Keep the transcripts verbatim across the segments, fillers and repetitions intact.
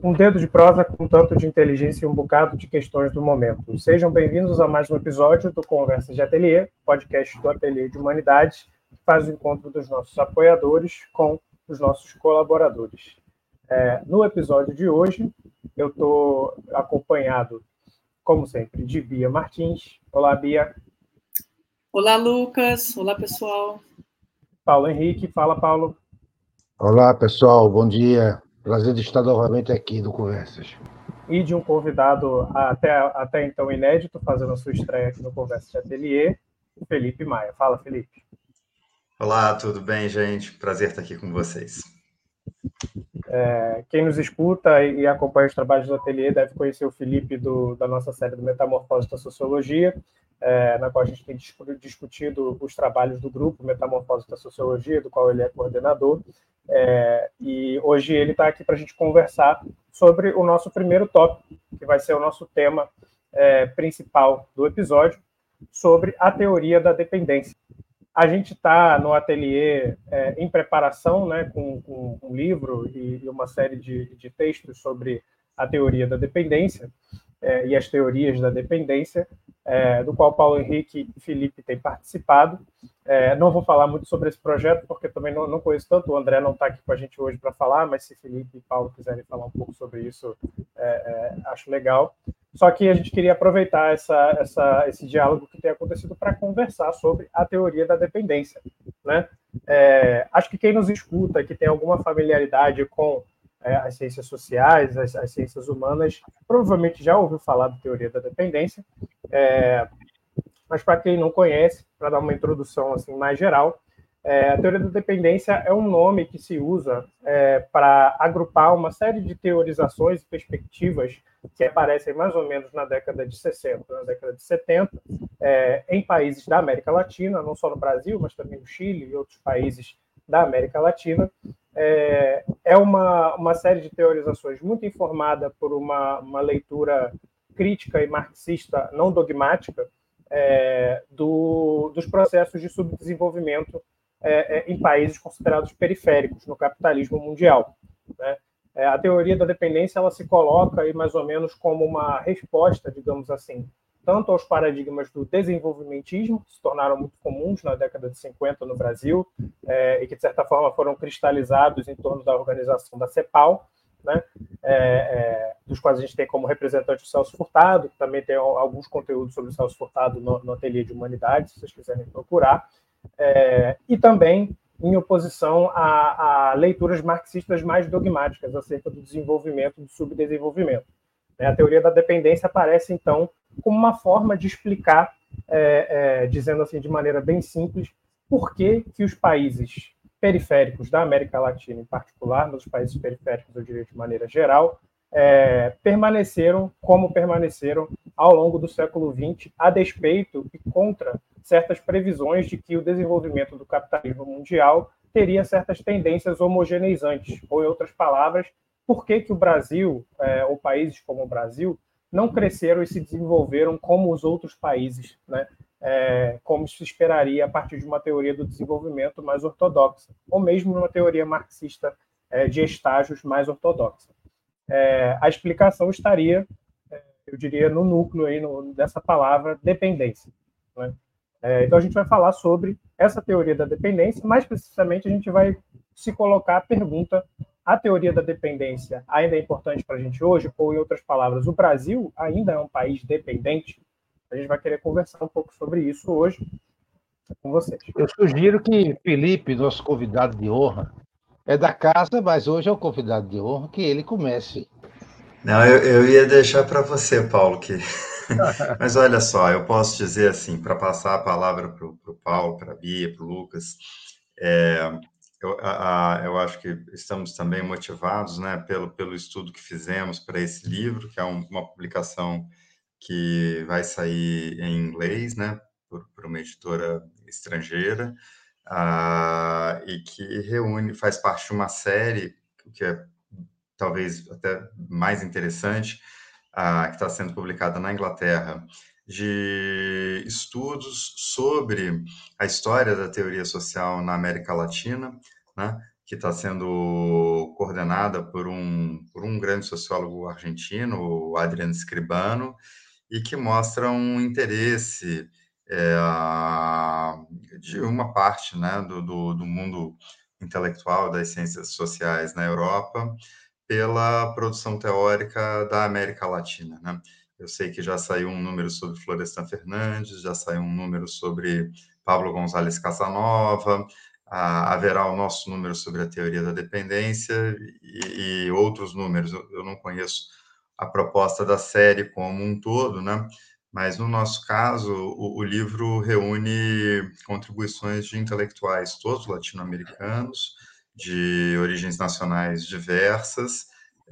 Um dedo de prosa com um tanto de inteligência e um bocado de questões do momento. Sejam bem-vindos a mais um episódio do Conversa de Ateliê, podcast do Ateliê de Humanidades, que faz o encontro dos nossos apoiadores com os nossos colaboradores. É, no episódio de hoje, eu estou acompanhado, como sempre, de Bia Martins. Olá, Bia. Olá, Lucas. Olá, pessoal. Paulo Henrique. Fala, Paulo. Olá, pessoal. Bom dia. Prazer de estar novamente aqui no Conversas. E de um convidado até, até então inédito, fazendo a sua estreia aqui no Conversa de Ateliê, o Felipe Maia. Fala, Felipe. Olá, tudo bem, gente? Prazer estar aqui com vocês. É, quem nos escuta e acompanha os trabalhos do Ateliê deve conhecer o Felipe do, da nossa série do Metamorfose da Sociologia, é, na qual a gente tem discutido os trabalhos do grupo Metamorfose da Sociologia, do qual ele é coordenador. É, e hoje ele está aqui para a gente conversar sobre o nosso primeiro tópico, que vai ser o nosso tema é, principal do episódio, sobre a teoria da dependência. A gente está no ateliê é, em preparação, né, com, com um livro e, e uma série de, de textos sobre a teoria da dependência é, e as teorias da dependência, é, do qual Paulo Henrique e Felipe têm participado. É, não vou falar muito sobre esse projeto, porque também não, não conheço tanto. O André não está aqui com a gente hoje para falar, mas se Felipe e Paulo quiserem falar um pouco sobre isso, é, é, acho legal. Só que a gente queria aproveitar essa, essa, esse diálogo que tem acontecido para conversar sobre a teoria da dependência, né? É, acho que quem nos escuta, que tem alguma familiaridade com é, as ciências sociais, as, as ciências humanas, provavelmente já ouviu falar da teoria da dependência. É, mas para quem não conhece, para dar uma introdução assim, mais geral, é, a teoria da dependência é um nome que se usa é, para agrupar uma série de teorizações e perspectivas que aparecem mais ou menos na década de sessenta, na década de setenta, é, em países da América Latina, não só no Brasil, mas também no Chile e outros países da América Latina. É, é uma, uma série de teorizações muito informada por uma, uma leitura crítica e marxista não dogmática é, do, dos processos de subdesenvolvimento é, é, em países considerados periféricos no capitalismo mundial, né? É, a teoria da dependência ela se coloca aí mais ou menos como uma resposta, digamos assim, tanto aos paradigmas do desenvolvimentismo, que se tornaram muito comuns na década de cinquenta no Brasil, é, e que, de certa forma, foram cristalizados em torno da organização da CEPAL, né, é, é, dos quais a gente tem como representante o Celso Furtado, que também tem alguns conteúdos sobre o Celso Furtado no, no Ateliê de Humanidades, se vocês quiserem procurar, é, e também em oposição a, a leituras marxistas mais dogmáticas acerca do desenvolvimento e do subdesenvolvimento. A teoria da dependência aparece, então, como uma forma de explicar, é, é, dizendo assim de maneira bem simples, por que, que os países periféricos da América Latina, em particular, nos países periféricos, eu diria de maneira geral, é, permaneceram como permaneceram ao longo do século vinte, a despeito e contra certas previsões de que o desenvolvimento do capitalismo mundial teria certas tendências homogeneizantes, ou, em outras palavras, por que, que o Brasil, é, ou países como o Brasil, não cresceram e se desenvolveram como os outros países, né? É, como se esperaria a partir de uma teoria do desenvolvimento mais ortodoxa, ou mesmo uma teoria marxista é, de estágios mais ortodoxa. É, a explicação estaria, é, eu diria, no núcleo aí, no, dessa palavra dependência, né? É, então a gente vai falar sobre essa teoria da dependência, mais precisamente a gente vai se colocar a pergunta: a teoria da dependência ainda é importante para a gente hoje? Ou, em outras palavras, o Brasil ainda é um país dependente? A gente vai querer conversar um pouco sobre isso hoje com vocês. Eu sugiro que Felipe, nosso convidado de honra, é da casa, mas hoje é o convidado de honra, que ele comece. Não, eu, eu ia deixar para você, Paulo, que... Mas olha só, eu posso dizer assim, para passar a palavra para o Paulo, para a Bia, para o Lucas, é, eu, a, a, eu acho que estamos também motivados, né, pelo, pelo estudo que fizemos para esse livro, que é um, uma publicação que vai sair em inglês, né, por, por uma editora estrangeira, uh, e que reúne, faz parte de uma série que é talvez até mais interessante, uh, que está sendo publicada na Inglaterra, de estudos sobre a história da teoria social na América Latina, né? que está sendo coordenada por um, por um grande sociólogo argentino, o Adriano Scribano, e que mostra um interesse é, de uma parte, né, do, do, do mundo intelectual das ciências sociais na Europa pela produção teórica da América Latina, né? Eu sei que já saiu um número sobre Florestan Fernandes, já saiu um número sobre Pablo González Casanova, ah, haverá o nosso número sobre a teoria da dependência e, e outros números. Eu, eu não conheço a proposta da série como um todo, né? Mas, no nosso caso, o, o livro reúne contribuições de intelectuais todos latino-americanos, de origens nacionais diversas,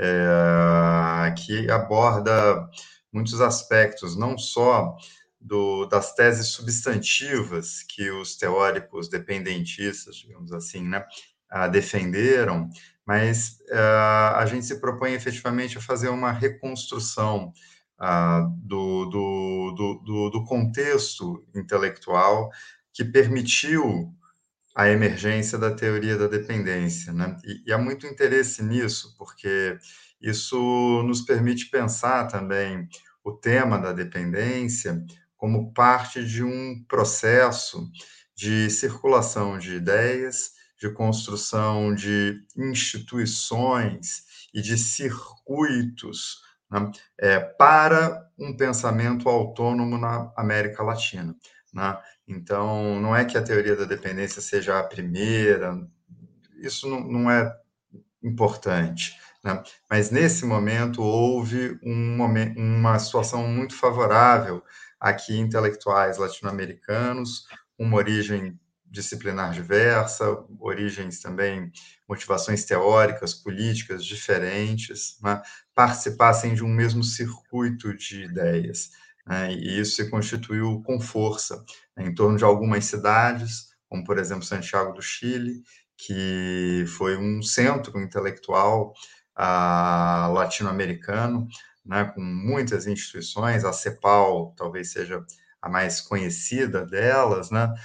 é, que aborda muitos aspectos, não só do, das teses substantivas que os teóricos dependentistas, digamos assim, né, a defenderam, mas uh, a gente se propõe efetivamente a fazer uma reconstrução uh, do, do, do, do contexto intelectual que permitiu a emergência da teoria da dependência, né? E, e há muito interesse nisso, porque isso nos permite pensar também o tema da dependência como parte de um processo de circulação de ideias, de construção de instituições e de circuitos, né, é, para um pensamento autônomo na América Latina, né? Então, não é que a teoria da dependência seja a primeira, isso não, não é importante, né? Mas, nesse momento, houve um momento, uma situação muito favorável a que intelectuais latino-americanos, uma origem disciplinar diversa, origens também, motivações teóricas, políticas diferentes, né, participassem de um mesmo circuito de ideias, né, e isso se constituiu com força, né, em torno de algumas cidades, como, por exemplo, Santiago do Chile, que foi um centro intelectual ah, latino-americano, né, com muitas instituições, a CEPAL talvez seja a mais conhecida delas, né,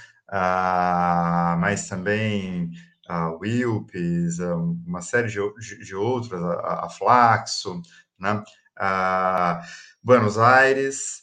ah, mas também a Wilpes, uma série de, de, de outras, a, a Flaxo, né, a Buenos Aires,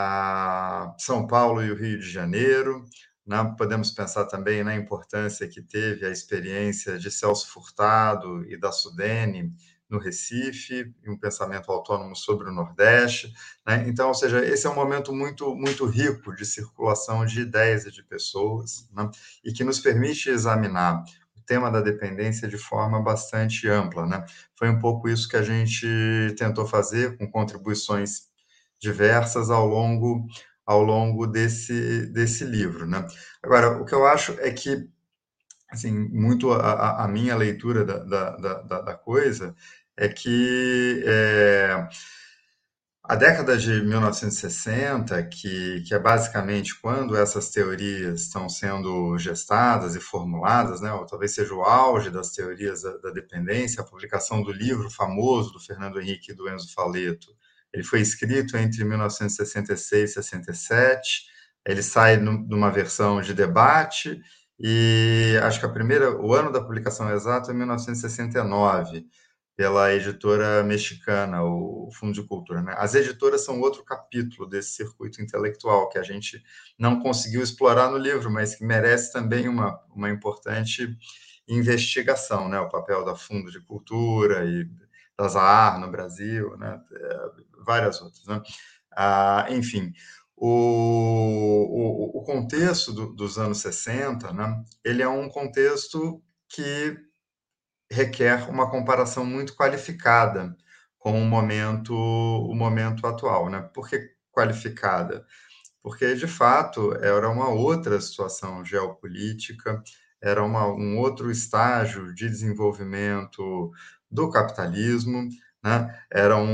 a São Paulo e o Rio de Janeiro. Né? Podemos pensar também na importância que teve a experiência de Celso Furtado e da Sudene no Recife, e um pensamento autônomo sobre o Nordeste. Né? Então, ou seja, esse é um momento muito, muito rico de circulação de ideias e de pessoas, né? E que nos permite examinar o tema da dependência de forma bastante ampla. Né? Foi um pouco isso que a gente tentou fazer, com contribuições diversas ao longo ao longo desse, desse livro, né? Agora, o que eu acho é que, assim, muito a, a minha leitura da, da, da, da coisa é que é, a década de mil novecentos e sessenta, que, que é basicamente quando essas teorias estão sendo gestadas e formuladas, né, ou talvez seja o auge das teorias da, da dependência, a publicação do livro famoso do Fernando Henrique e do Enzo Faleto. Ele foi escrito entre mil novecentos e sessenta e seis e sessenta e sete, ele sai numa versão de debate, e acho que a primeira, o ano da publicação exato é mil novecentos e sessenta e nove, pela editora mexicana, o Fundo de Cultura. Né? As editoras são outro capítulo desse circuito intelectual que a gente não conseguiu explorar no livro, mas que merece também uma, uma importante investigação, né? O papel da Fundo de Cultura e da Zahar no Brasil, né? Várias outras. Né? Ah, enfim, o, o, o contexto do, dos anos sessenta, né? Ele é um contexto que requer uma comparação muito qualificada com o momento, o momento atual. Né? Por que qualificada? Porque, de fato, era uma outra situação geopolítica, era uma, um outro estágio de desenvolvimento do capitalismo, né? eram,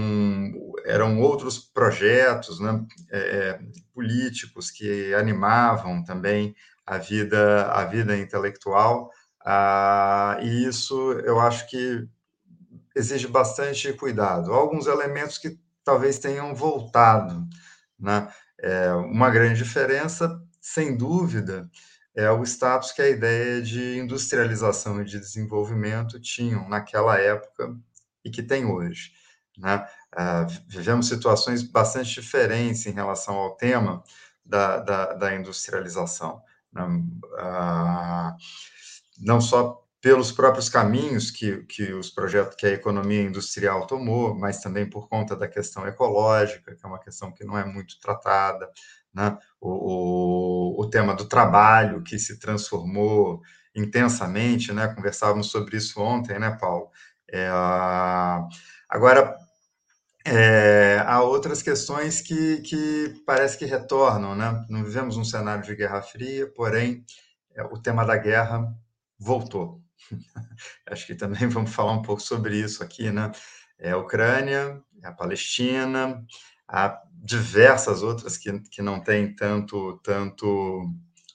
eram outros projetos, né? é, políticos que animavam também a vida, a vida intelectual, ah, e isso eu acho que exige bastante cuidado. Há alguns elementos que talvez tenham voltado, né? É, uma grande diferença, sem dúvida, é o status que a ideia de industrialização e de desenvolvimento tinham naquela época e que tem hoje, né? Uh, vivemos situações bastante diferentes em relação ao tema da, da, da industrialização, né? Uh, não só pelos próprios caminhos que, que os projetos, que a economia industrial tomou, mas também por conta da questão ecológica, que é uma questão que não é muito tratada, né? O, o, o tema do trabalho, que se transformou intensamente, né? Conversávamos sobre isso ontem, né, Paulo? É, agora, é, há outras questões que, que parece que retornam, né? Não vivemos um cenário de Guerra Fria, porém, é, o tema da guerra voltou. Acho que também vamos falar um pouco sobre isso aqui, né? É a Ucrânia, a Palestina, há diversas outras que, que não têm tanto, tanto,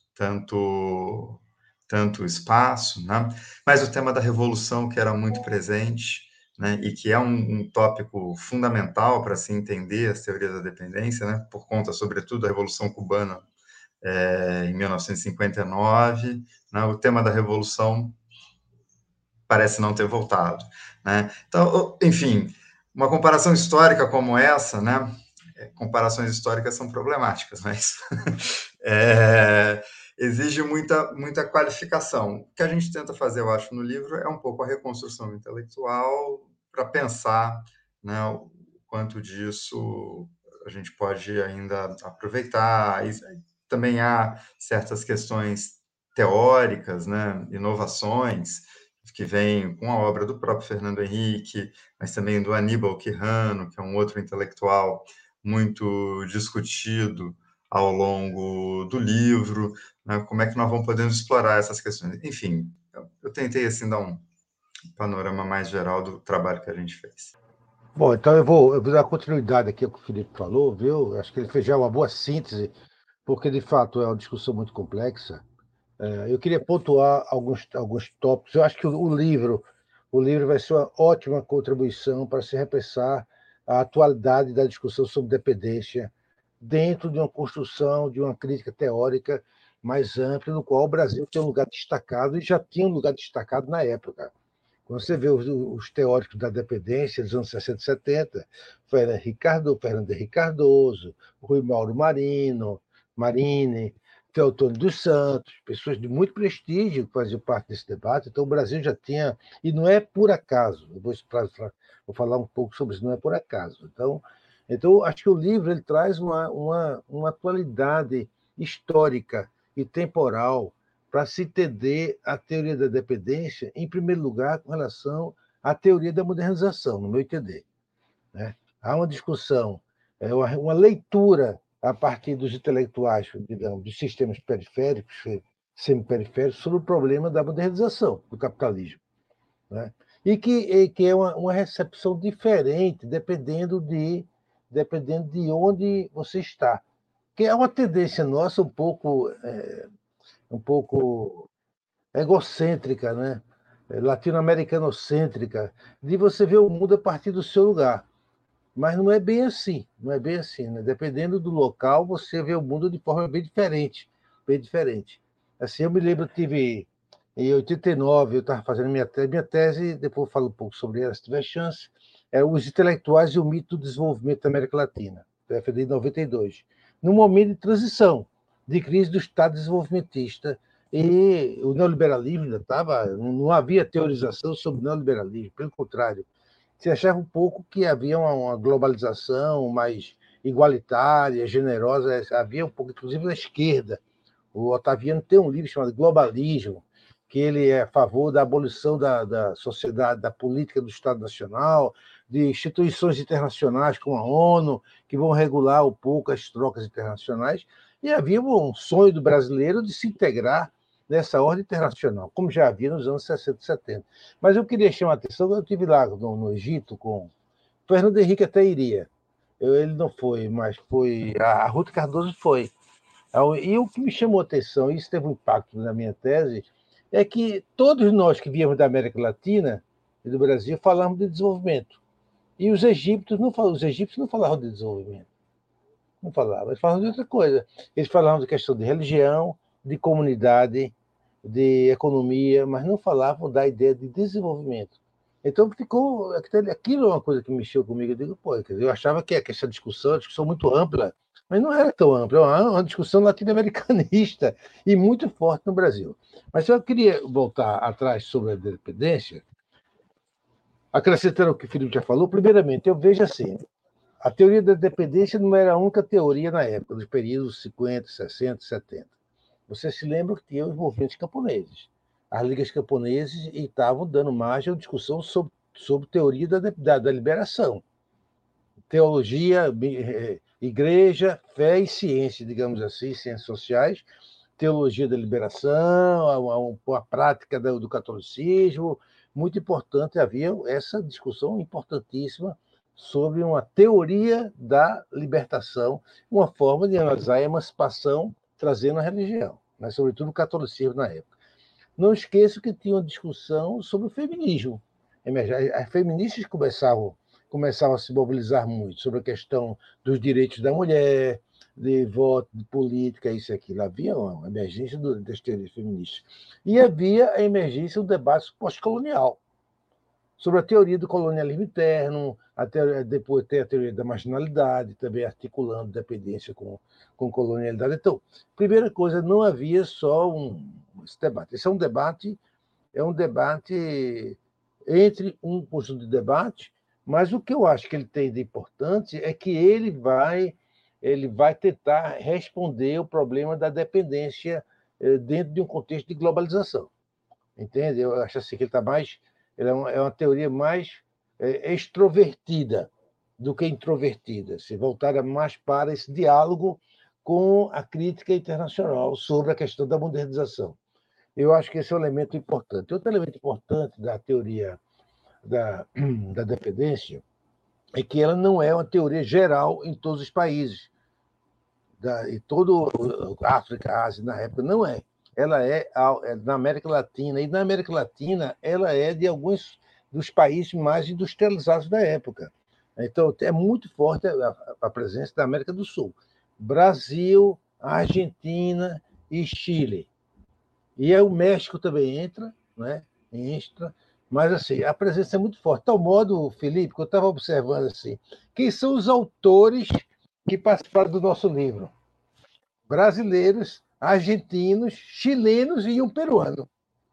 tanto, tanto espaço, né? Mas o tema da revolução, que era muito presente, né? E que é um, um tópico fundamental para se entender as teorias da dependência, né? Por conta, sobretudo, da Revolução Cubana é, em mil novecentos e cinquenta e nove, né? O tema da revolução parece não ter voltado, né? Então, enfim, uma comparação histórica como essa, né? Comparações históricas são problemáticas, mas é, exige muita, muita qualificação. O que a gente tenta fazer, eu acho, no livro é um pouco a reconstrução intelectual para pensar, né, o quanto disso a gente pode ainda aproveitar. E também há certas questões teóricas, né, inovações, que vem com a obra do próprio Fernando Henrique, mas também do Aníbal Quirrano, que é um outro intelectual muito discutido ao longo do livro, né? Como é que nós vamos podendo explorar essas questões. Enfim, eu, eu tentei assim dar um panorama mais geral do trabalho que a gente fez. Bom, então eu vou, eu vou dar continuidade aqui ao que o Felipe falou, viu? Acho que ele fez já uma boa síntese, porque de fato é uma discussão muito complexa. Eu queria pontuar alguns, alguns tópicos. Eu acho que o livro, o livro vai ser uma ótima contribuição para se repensar a atualidade da discussão sobre dependência dentro de uma construção, de uma crítica teórica mais ampla, no qual o Brasil tem um lugar destacado e já tinha um lugar destacado na época. Quando você vê os, os teóricos da dependência dos anos sessenta e setenta, Fernando Ricardo, Fernando Henrique Cardoso, Rui Mauro Marino, Marini, Teotônio dos Santos, pessoas de muito prestígio que faziam parte desse debate. Então, o Brasil já tinha, e não é por acaso, eu vou, vou falar um pouco sobre isso, não é por acaso. Então, então acho que o livro ele traz uma, uma, uma atualidade histórica e temporal para se entender a teoria da dependência, em primeiro lugar, com relação à teoria da modernização, no meu entender. Né? Há uma discussão, uma leitura a partir dos intelectuais, digamos, dos sistemas periféricos, semiperiféricos, sobre o problema da modernização do capitalismo. Né? E que, e que é uma, uma recepção diferente, dependendo de, dependendo de onde você está. Que é uma tendência nossa um pouco, é, um pouco egocêntrica, né? Latino-americanocêntrica, de você ver o mundo a partir do seu lugar. Mas não é bem assim, não é bem assim, né? Dependendo do local, você vê o mundo de forma bem diferente, bem diferente. Assim, eu me lembro, eu tive em oitenta e nove, eu estava fazendo minha tese, minha tese, depois eu falo um pouco sobre ela, se tiver chance, é Os Intelectuais e o Mito do Desenvolvimento da América Latina, defendi em noventa e dois, num momento de transição, de crise do Estado desenvolvimentista, e o neoliberalismo ainda estava, não havia teorização sobre o neoliberalismo, pelo contrário, se achava um pouco que havia uma, uma globalização mais igualitária, generosa, havia um pouco, inclusive, na esquerda. O Otaviano tem um livro chamado Globalismo, que ele é a favor da abolição da, da sociedade, da política do Estado Nacional, de instituições internacionais como a ONU, que vão regular um pouco as trocas internacionais, e havia um sonho do brasileiro de se integrar nessa ordem internacional, como já havia nos anos sessenta e setenta. Mas eu queria chamar a atenção, eu estive lá no, no Egito com... Fernando Henrique até iria, eu, ele não foi, mas foi... A, a Ruth Cardoso foi. E o que me chamou a atenção, e isso teve um impacto na minha tese, é que todos nós que viemos da América Latina e do Brasil falamos de desenvolvimento. E os egípcios não, os egípcios não falavam de desenvolvimento. Não falavam, eles falavam de outra coisa. Eles falavam de questão de religião, de comunidade, de economia, mas não falavam da ideia de desenvolvimento. Então, ficou aquilo é uma coisa que mexeu comigo. Eu digo, pô, eu achava que essa discussão é uma discussão muito ampla, mas não era tão ampla, é uma, uma discussão latino-americanista e muito forte no Brasil. Mas eu queria voltar atrás sobre a dependência, acrescentando o que o Felipe já falou. Primeiramente, eu vejo assim, a teoria da dependência não era a única teoria na época, nos períodos cinquenta, sessenta, setenta. Você se lembra que tinha os movimentos camponeses. As ligas camponeses estavam dando margem à discussão sobre, sobre teoria da, da, da liberação. Teologia, igreja, fé e ciência, digamos assim, ciências sociais, teologia da liberação, a, a, a prática do, do catolicismo, muito importante, havia essa discussão importantíssima sobre uma teoria da libertação, uma forma de analisar a emancipação trazendo a religião, mas sobretudo o catolicismo na época. Não esqueço que tinha uma discussão sobre o feminismo. As feministas começavam, começavam a se mobilizar muito sobre a questão dos direitos da mulher, de voto, de política, isso e aquilo. Havia uma emergência das teorias feministas. E havia a emergência do debate pós-colonial, sobre a teoria do colonialismo interno, a teoria, depois tem a teoria da marginalidade, também articulando dependência com, com colonialidade. Então, primeira coisa, não havia só um, esse debate. Esse é um debate, é um debate entre um conjunto de debate, mas o que eu acho que ele tem de importante é que ele vai, ele vai tentar responder o problema da dependência dentro de um contexto de globalização. Entende? Eu acho assim que ele está mais... Ele é, uma, é uma teoria mais é, extrovertida do que introvertida, se voltada mais para esse diálogo com a crítica internacional sobre a questão da modernização. Eu acho que esse é um elemento importante. Outro elemento importante da teoria da, da dependência é que ela não é uma teoria geral em todos os países. Da, e todo a África, a Ásia, na época, não é. Ela é na América Latina, e na América Latina ela é de alguns dos países mais industrializados da época. Então, é muito forte a, a presença da América do Sul. Brasil, Argentina e Chile. E aí o México também entra, né? Entra, mas assim, a presença é muito forte. De tal modo, Felipe, que eu estava observando assim, quem são os autores que participaram do nosso livro? Brasileiros, argentinos, chilenos e um peruano.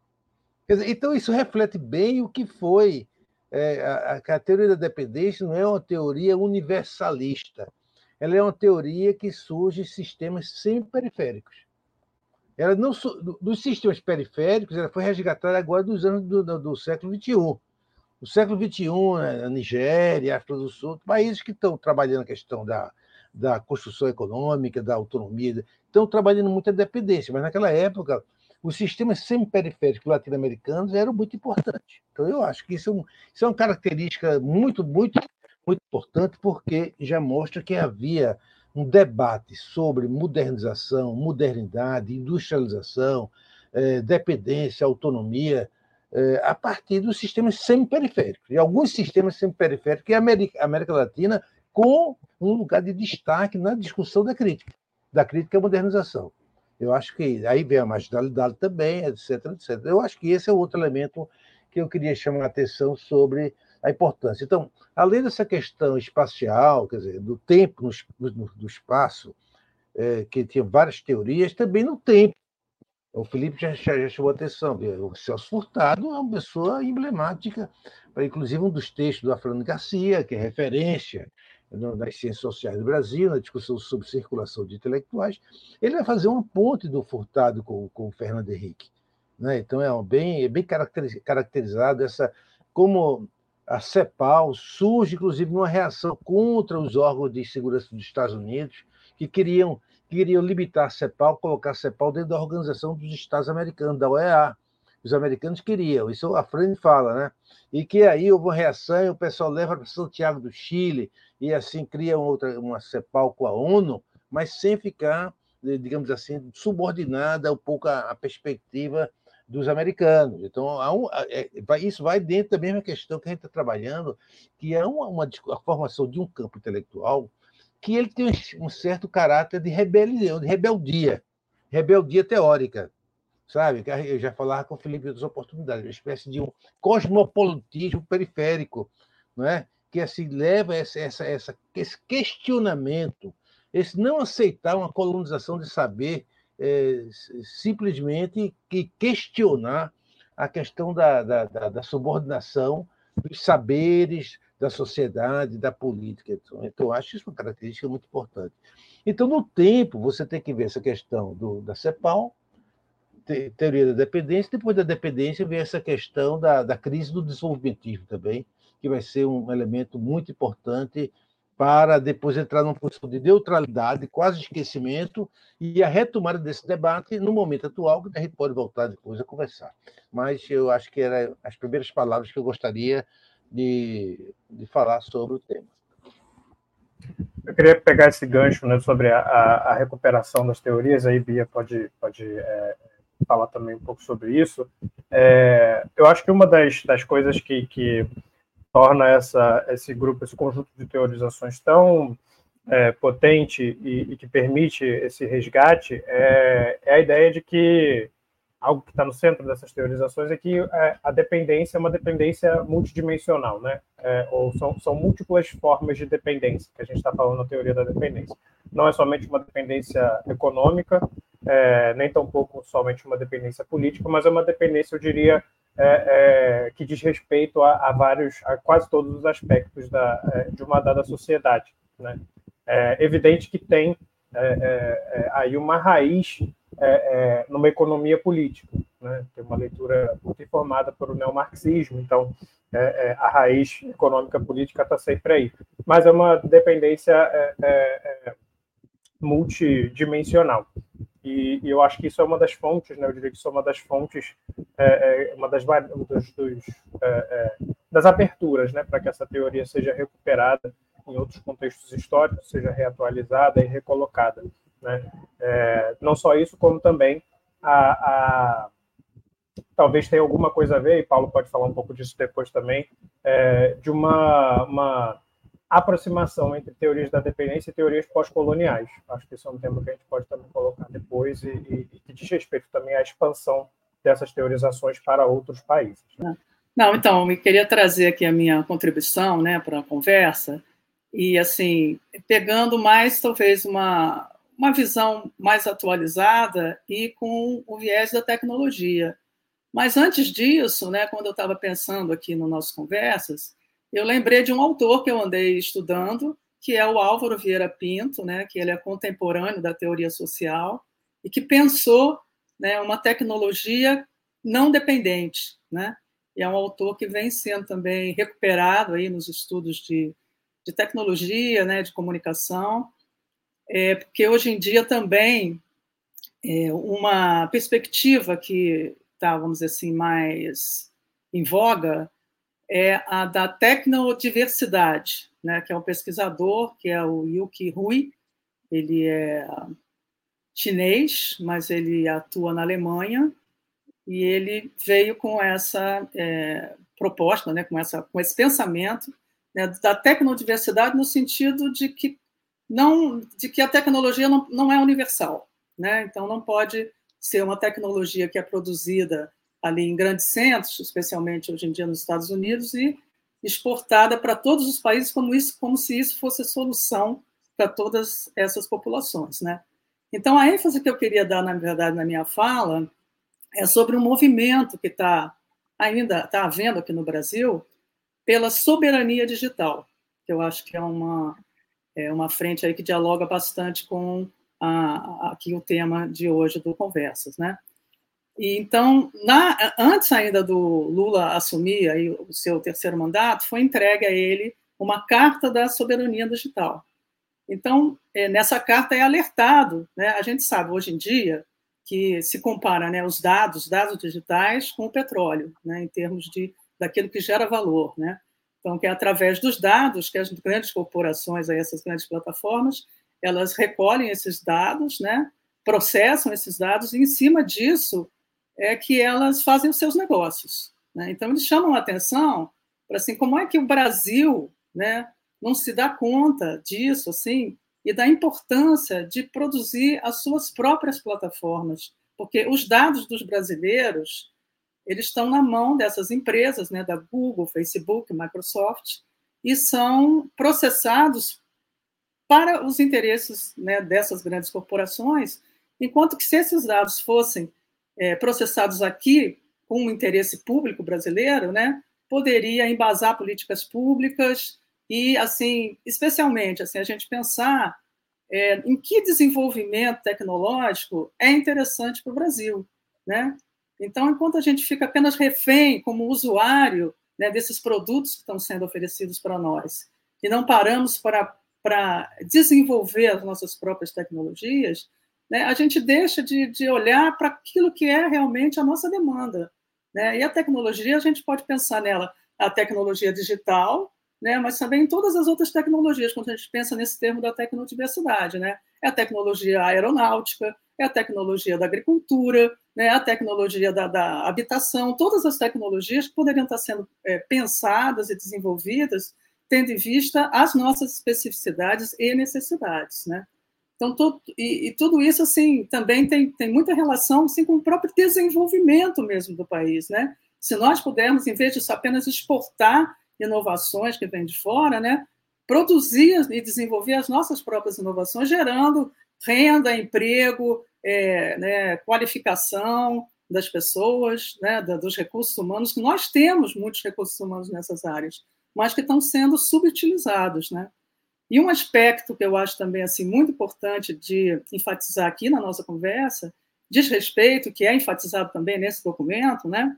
Quer dizer, então, isso reflete bem o que foi. É, a, a teoria da dependência não é uma teoria universalista. Ela é uma teoria que surge em sistemas semi-periféricos. Ela não, dos sistemas periféricos, ela foi resgatada agora dos anos do, do, do século vinte e um. No século vinte e um, a Nigéria, a África do Sul, países que estão trabalhando a questão da, da construção econômica, da autonomia, estão trabalhando muito a dependência, mas naquela época os sistemas semi-periféricos latino-americanos eram muito importantes. Então, eu acho que isso é, um, isso é uma característica muito, muito, muito importante, porque já mostra que havia um debate sobre modernização, modernidade, industrialização, eh, dependência, autonomia, eh, a partir dos sistemas semi-periféricos. E alguns sistemas semi-periféricos, e a América, a América Latina, com um lugar de destaque na discussão da crítica, da crítica à modernização. Eu acho que aí vem a marginalidade também, etc, etcétera. Eu acho que esse é outro elemento que eu queria chamar a atenção sobre a importância. Então, além dessa questão espacial, quer dizer, do tempo no, no, do espaço, é, que tinha várias teorias, também no tempo. O Felipe já, já chamou a atenção. O Celso Furtado é uma pessoa emblemática, para inclusive um dos textos do Fernando Garcia, que é referência nas ciências sociais do Brasil, na discussão sobre circulação de intelectuais. Ele vai fazer uma ponte do Furtado com, com o Fernando Henrique. Né? Então, é um bem, é bem caracterizado essa, como a CEPAL surge, inclusive, numa reação contra os órgãos de segurança dos Estados Unidos, que queriam, queriam limitar a CEPAL, colocar a CEPAL dentro da Organização dos Estados Americanos, da O E A. Os americanos queriam, isso a Fran fala, né? E que aí houve uma reação e o pessoal leva para Santiago do Chile e assim cria outra, uma CEPAL com a ONU, mas sem ficar, digamos assim, subordinada um pouco à, à perspectiva dos americanos. Então, há um, é, isso vai dentro da mesma questão que a gente está trabalhando, que é uma, uma a formação de um campo intelectual que ele tem um certo caráter de rebelião, de rebeldia. rebeldia teórica, sabe? Eu já falava com o Felipe das oportunidades, uma espécie de um cosmopolitismo periférico, não é? Que assim leva essa, essa, essa, esse questionamento, esse não aceitar uma colonização de saber, é, simplesmente que questionar a questão da, da, da, da subordinação dos saberes da sociedade, da política. Então, eu acho isso uma característica muito importante. Então, no tempo, você tem que ver essa questão do, da CEPAL, te, teoria da dependência, depois da dependência vem essa questão da, da crise do desenvolvimentismo também, que vai ser um elemento muito importante para depois entrar numa posição de neutralidade, quase esquecimento, e a retomada desse debate no momento atual, que a gente pode voltar depois a conversar. Mas eu acho que eram as primeiras palavras que eu gostaria de, de falar sobre o tema. Eu queria pegar esse gancho, né, sobre a, a, a recuperação das teorias, aí Bia pode, pode é, falar também um pouco sobre isso. É, eu acho que uma das, das coisas que, que torna essa, esse grupo, esse conjunto de teorizações tão é, potente e, e que permite esse resgate é, é a ideia de que algo que está no centro dessas teorizações é que é, a dependência é uma dependência multidimensional, né? É, ou são, são múltiplas formas de dependência que a gente está falando na teoria da dependência. Não é somente uma dependência econômica, é, nem tampouco somente uma dependência política, mas é uma dependência, eu diria, é, é, que diz respeito a, a vários, a quase todos os aspectos da, é, de uma dada sociedade, né? É evidente que tem é, é, aí uma raiz É, é, numa economia política, né? Tem uma leitura muito informada pelo neomarxismo, então é, é, a raiz econômica política está sempre aí. Mas é uma dependência é, é, multidimensional. E, e eu acho que isso é uma das fontes, né? Eu diria que isso é uma das fontes, é, é, uma das, dos, dos, é, é, das aberturas, né? Para que essa teoria seja recuperada em outros contextos históricos, seja reatualizada e recolocada. Né? É, não só isso, como também a, a, talvez tenha alguma coisa a ver, e Paulo pode falar um pouco disso depois também, é, de uma, uma aproximação entre teorias da dependência e teorias pós-coloniais. Acho que isso é um tema que a gente pode também colocar depois e, e, e que diz respeito também à expansão dessas teorizações para outros países. Né? Não, então, eu queria trazer aqui a minha contribuição, né, para a conversa, e, assim, pegando mais, talvez, uma... uma visão mais atualizada e com o viés da tecnologia. Mas antes disso, né, quando eu estava pensando aqui nas nossas conversas, eu lembrei de um autor que eu andei estudando, que é o Álvaro Vieira Pinto, né, que ele é contemporâneo da teoria social e que pensou, né, uma tecnologia não dependente, né? E é um autor que vem sendo também recuperado aí nos estudos de, de tecnologia, né, de comunicação. É, porque hoje em dia também é, uma perspectiva que está, vamos dizer assim, mais em voga é a da tecnodiversidade, né, que é um pesquisador, que é o Yuki Hui. Ele é chinês, mas ele atua na Alemanha, e ele veio com essa é, proposta, né, com, essa, com esse pensamento, né, da tecnodiversidade no sentido de que Não, de que a tecnologia não, não é universal, né? Então não pode ser uma tecnologia que é produzida ali em grandes centros, especialmente hoje em dia nos Estados Unidos, e exportada para todos os países como, isso, como se isso fosse solução para todas essas populações, né? Então a ênfase que eu queria dar, na verdade, na minha fala é sobre um movimento que está ainda está havendo aqui no Brasil pela soberania digital, que eu acho que é uma É uma frente aí que dialoga bastante com a, aqui o tema de hoje do Conversas, né? E então, na, antes ainda do Lula assumir aí o seu terceiro mandato, foi entregue a ele uma carta da soberania digital. Então, é, nessa carta é alertado, né? A gente sabe hoje em dia que se compara, né, os dados, dados digitais com o petróleo, né, em termos de daquilo que gera valor, né? Então, que é através dos dados que as grandes corporações, aí, essas grandes plataformas, elas recolhem esses dados, né, processam esses dados, e em cima disso é que elas fazem os seus negócios. Né? Então, eles chamam a atenção para assim, como é que o Brasil, né, não se dá conta disso, assim, e da importância de produzir as suas próprias plataformas, porque os dados dos brasileiros eles estão na mão dessas empresas, né, da Google, Facebook, Microsoft, e são processados para os interesses, né, dessas grandes corporações, enquanto que se esses dados fossem é, processados aqui com o interesse público brasileiro, né, poderia embasar políticas públicas e, assim, especialmente, assim, a gente pensar é, em que desenvolvimento tecnológico é interessante para o Brasil, né? Então, enquanto a gente fica apenas refém como usuário, né, desses produtos que estão sendo oferecidos para nós e não paramos para, para desenvolver as nossas próprias tecnologias, né, a gente deixa de, de olhar para aquilo que é realmente a nossa demanda, né? E a tecnologia, a gente pode pensar nela, a tecnologia digital, né, mas também em todas as outras tecnologias, quando a gente pensa nesse termo da tecnodiversidade, né? É a tecnologia aeronáutica, é a tecnologia da agricultura, né, a tecnologia da, da habitação, todas as tecnologias que poderiam estar sendo é, pensadas e desenvolvidas tendo em vista as nossas especificidades e necessidades, né? Então, tudo, e, e tudo isso, assim, também tem, tem muita relação, assim, com o próprio desenvolvimento mesmo do país, né? Se nós pudermos, em vez de só apenas exportar inovações que vêm de fora, né, produzir e desenvolver as nossas próprias inovações, gerando renda, emprego, é, né, qualificação das pessoas, né, dos recursos humanos, que nós temos muitos recursos humanos nessas áreas, mas que estão sendo subutilizados, né? E um aspecto que eu acho também assim muito importante de enfatizar aqui na nossa conversa, diz respeito, que é enfatizado também nesse documento, né?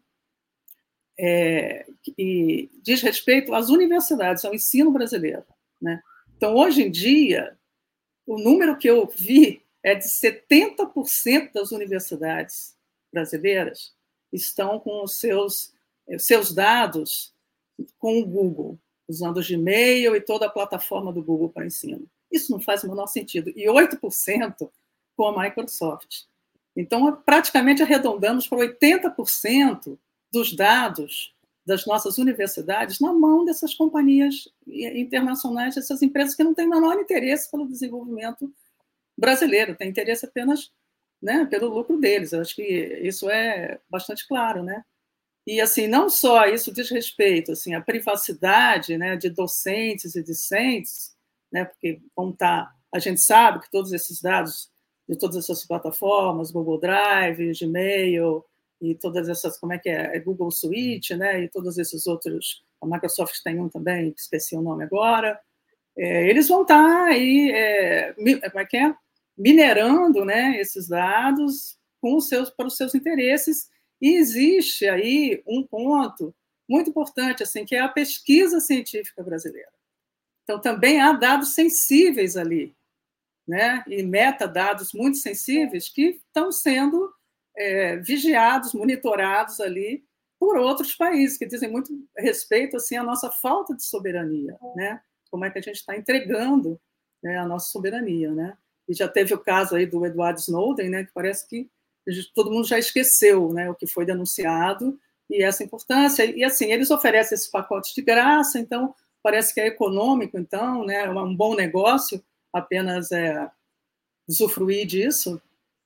É, e diz respeito às universidades, ao ensino brasileiro, né? Então, hoje em dia, o número que eu vi é de setenta por cento das universidades brasileiras estão com os seus, seus dados com o Google, usando o Gmail e toda a plataforma do Google para ensino. Isso não faz o menor sentido. E oito por cento com a Microsoft. Então, praticamente arredondamos para oitenta por cento dos dados das nossas universidades na mão dessas companhias internacionais, dessas empresas que não têm o menor interesse pelo desenvolvimento brasileiro, têm interesse apenas, né, pelo lucro deles. Eu acho que isso é bastante claro, né? E, assim, não só isso diz respeito assim, à privacidade, né, de docentes e discentes, né, porque vão estar, a gente sabe que todos esses dados de todas essas plataformas, Google Drive, Gmail e todas essas, como é que é, é Google Suite, né, e todos esses outros, a Microsoft tem um também, que esqueci o nome agora, é, eles vão estar aí, é, como é que é? Minerando, né, esses dados com os seus, para os seus interesses. E existe aí um ponto muito importante, assim, que é a pesquisa científica brasileira. Então, também há dados sensíveis ali, né? E metadados muito sensíveis que estão sendo é, vigiados, monitorados ali por outros países, que dizem muito respeito assim, à nossa falta de soberania, né? Como é que a gente está entregando, né, a nossa soberania, né? E já teve o caso aí do Edward Snowden, né, que parece que todo mundo já esqueceu, né, o que foi denunciado e essa importância. E, assim, eles oferecem esses pacotes de graça, então parece que é econômico, então, né, é um bom negócio apenas é, usufruir disso.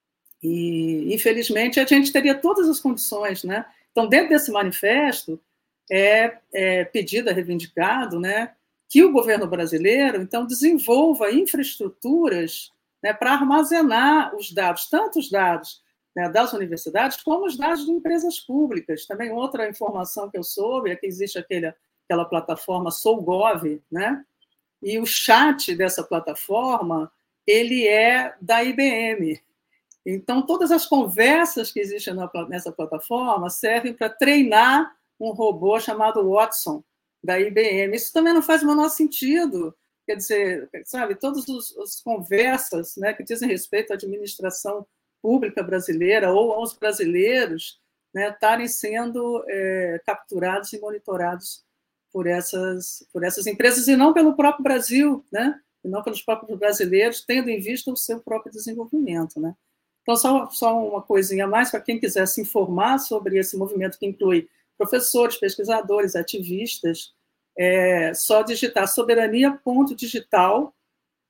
E, infelizmente, a gente teria todas as condições, né? Então, dentro desse manifesto, é, é pedido, é reivindicado, né, que o governo brasileiro, então, desenvolva infraestruturas, né, para armazenar os dados, tanto os dados, né, das universidades, como os dados de empresas públicas. Também outra informação que eu soube é que existe aquele, aquela plataforma SouGov, né? E o chat dessa plataforma, ele é da I B M. Então, todas as conversas que existem nessa plataforma servem para treinar um robô chamado Watson, da I B M. Isso também não faz o menor sentido. Quer dizer, sabe, todas as conversas, né, que dizem respeito à administração pública brasileira ou aos brasileiros, né, estarem sendo é, capturados e monitorados por essas, por essas empresas, e não pelo próprio Brasil, né, e não pelos próprios brasileiros, tendo em vista o seu próprio desenvolvimento, né. Então, só, só uma coisinha a mais para quem quiser se informar sobre esse movimento que inclui professores, pesquisadores, ativistas, é só digitar soberania ponto digital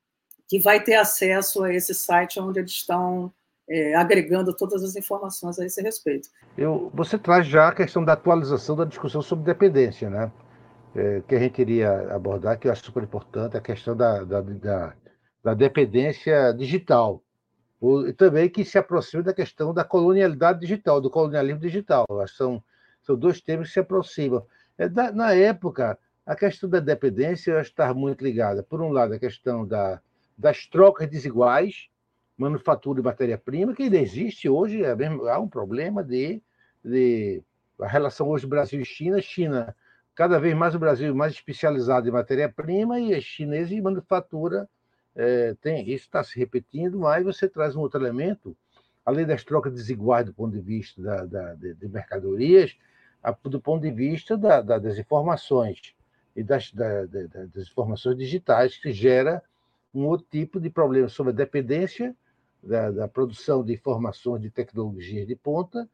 que vai ter acesso a esse site onde eles estão é, agregando todas as informações a esse respeito. Eu, você traz já a questão da atualização da discussão sobre dependência, né? É, que a gente iria abordar, que eu acho super importante, a questão da, da, da, da dependência digital. O, e também que se aproxima da questão da colonialidade digital, do colonialismo digital. Acho que são, são dois temas que se aproximam. É, da, na época, a questão da dependência eu acho que está muito ligada, por um lado, a questão da, das trocas desiguais, manufatura e matéria-prima, que ainda existe hoje, é mesmo, há um problema de, de a relação hoje Brasil e China, China, cada vez mais o Brasil mais especializado em matéria-prima e a chinesa em manufatura. É, tem, isso está se repetindo, mas você traz um outro elemento, além das trocas desiguais do ponto de vista da, da, de, de mercadorias, a, do ponto de vista da, da, das informações e das, da, da, das informações digitais, que gera um outro tipo de problema sobre a dependência da, da produção de informações de tecnologias de ponta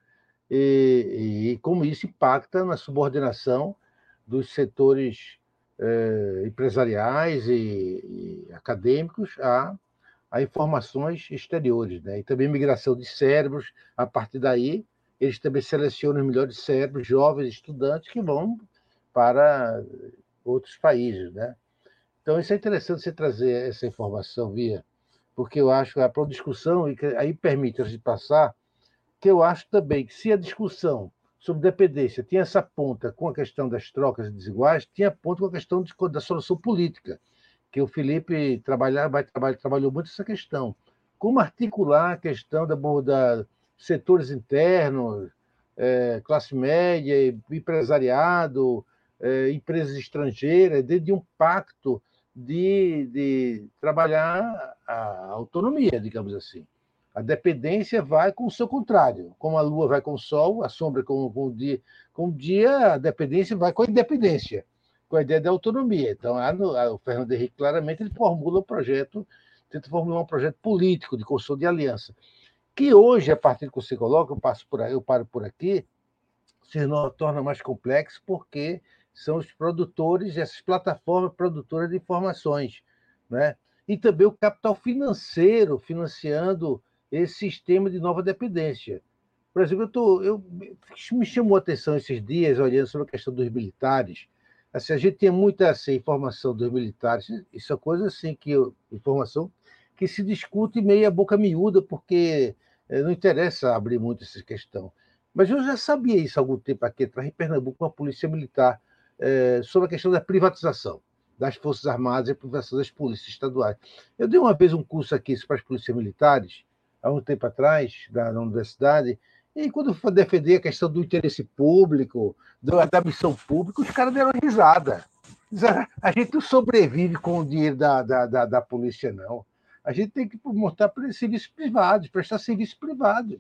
e, e como isso impacta na subordinação dos setores eh, empresariais e, e acadêmicos a, a informações exteriores, né? E também migração de cérebros. A partir daí, eles também selecionam os melhores cérebros, jovens estudantes que vão para outros países, né? Então, isso é interessante você trazer essa informação, Via, porque eu acho que é para discussão, e aí permite a gente passar, que eu acho também que se a discussão sobre dependência tinha essa ponta com a questão das trocas desiguais, tinha ponta com a questão de, da solução política, que o Felipe trabalhar, vai, trabalhar, trabalhou muito essa questão. Como articular a questão da, da setores internos, é, classe média, empresariado, é, empresas estrangeiras, dentro de um pacto de, de trabalhar a autonomia, digamos assim. A dependência vai com o seu contrário. Como a lua vai com o sol, a sombra com, com o dia. Com o dia, a dependência vai com a independência, com a ideia da autonomia. Então, a, a, o Fernando Henrique, claramente, ele formula um projeto, tenta formular um projeto político de construção de aliança, que hoje, a partir do que você coloca, eu, passo por aí, eu paro por aqui, se torna mais complexo, porque são os produtores, essas plataformas produtoras de informações, né? E também o capital financeiro financiando esse sistema de nova dependência. Por exemplo, eu, tô, eu me chamou a atenção esses dias, olhando sobre a questão dos militares. Assim, a gente tem muita assim, informação dos militares, isso é coisa assim, que eu, informação que se discute meio a boca miúda, porque não interessa abrir muito essa questão. Mas eu já sabia isso há algum tempo aqui atrás, em Pernambuco, com a Polícia Militar, é, sobre a questão da privatização das Forças Armadas e a privatização das polícias estaduais. Eu dei uma vez um curso aqui para as polícias militares, há um tempo atrás, na, na universidade, e quando eu fui defender a questão do interesse público, da, da missão pública, os caras deram risada. A gente não sobrevive com o dinheiro da, da, da, da polícia, não. A gente tem que montar serviços privados, prestar serviços privados.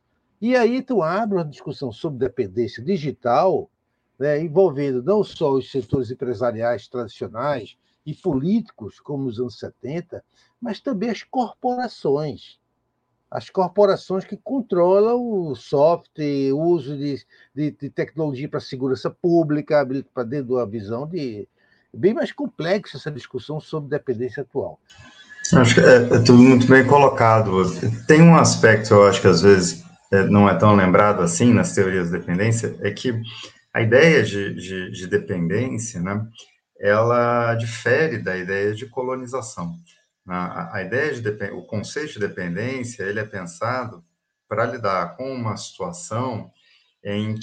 E aí tu abre uma discussão sobre dependência digital, né, envolvendo não só os setores empresariais tradicionais e políticos, como nos anos setenta, mas também as corporações. As corporações que controlam o software, o uso de, de, de tecnologia para segurança pública, para dentro da visão de... Bem mais complexa essa discussão sobre dependência atual. Acho que é, é tudo muito bem colocado. Tem um aspecto, eu acho que às vezes é, não é tão lembrado assim nas teorias de dependência, é que a ideia de, de, de dependência, né, ela difere da ideia de colonização. A, a ideia de o conceito de dependência, ele é pensado para lidar com uma situação em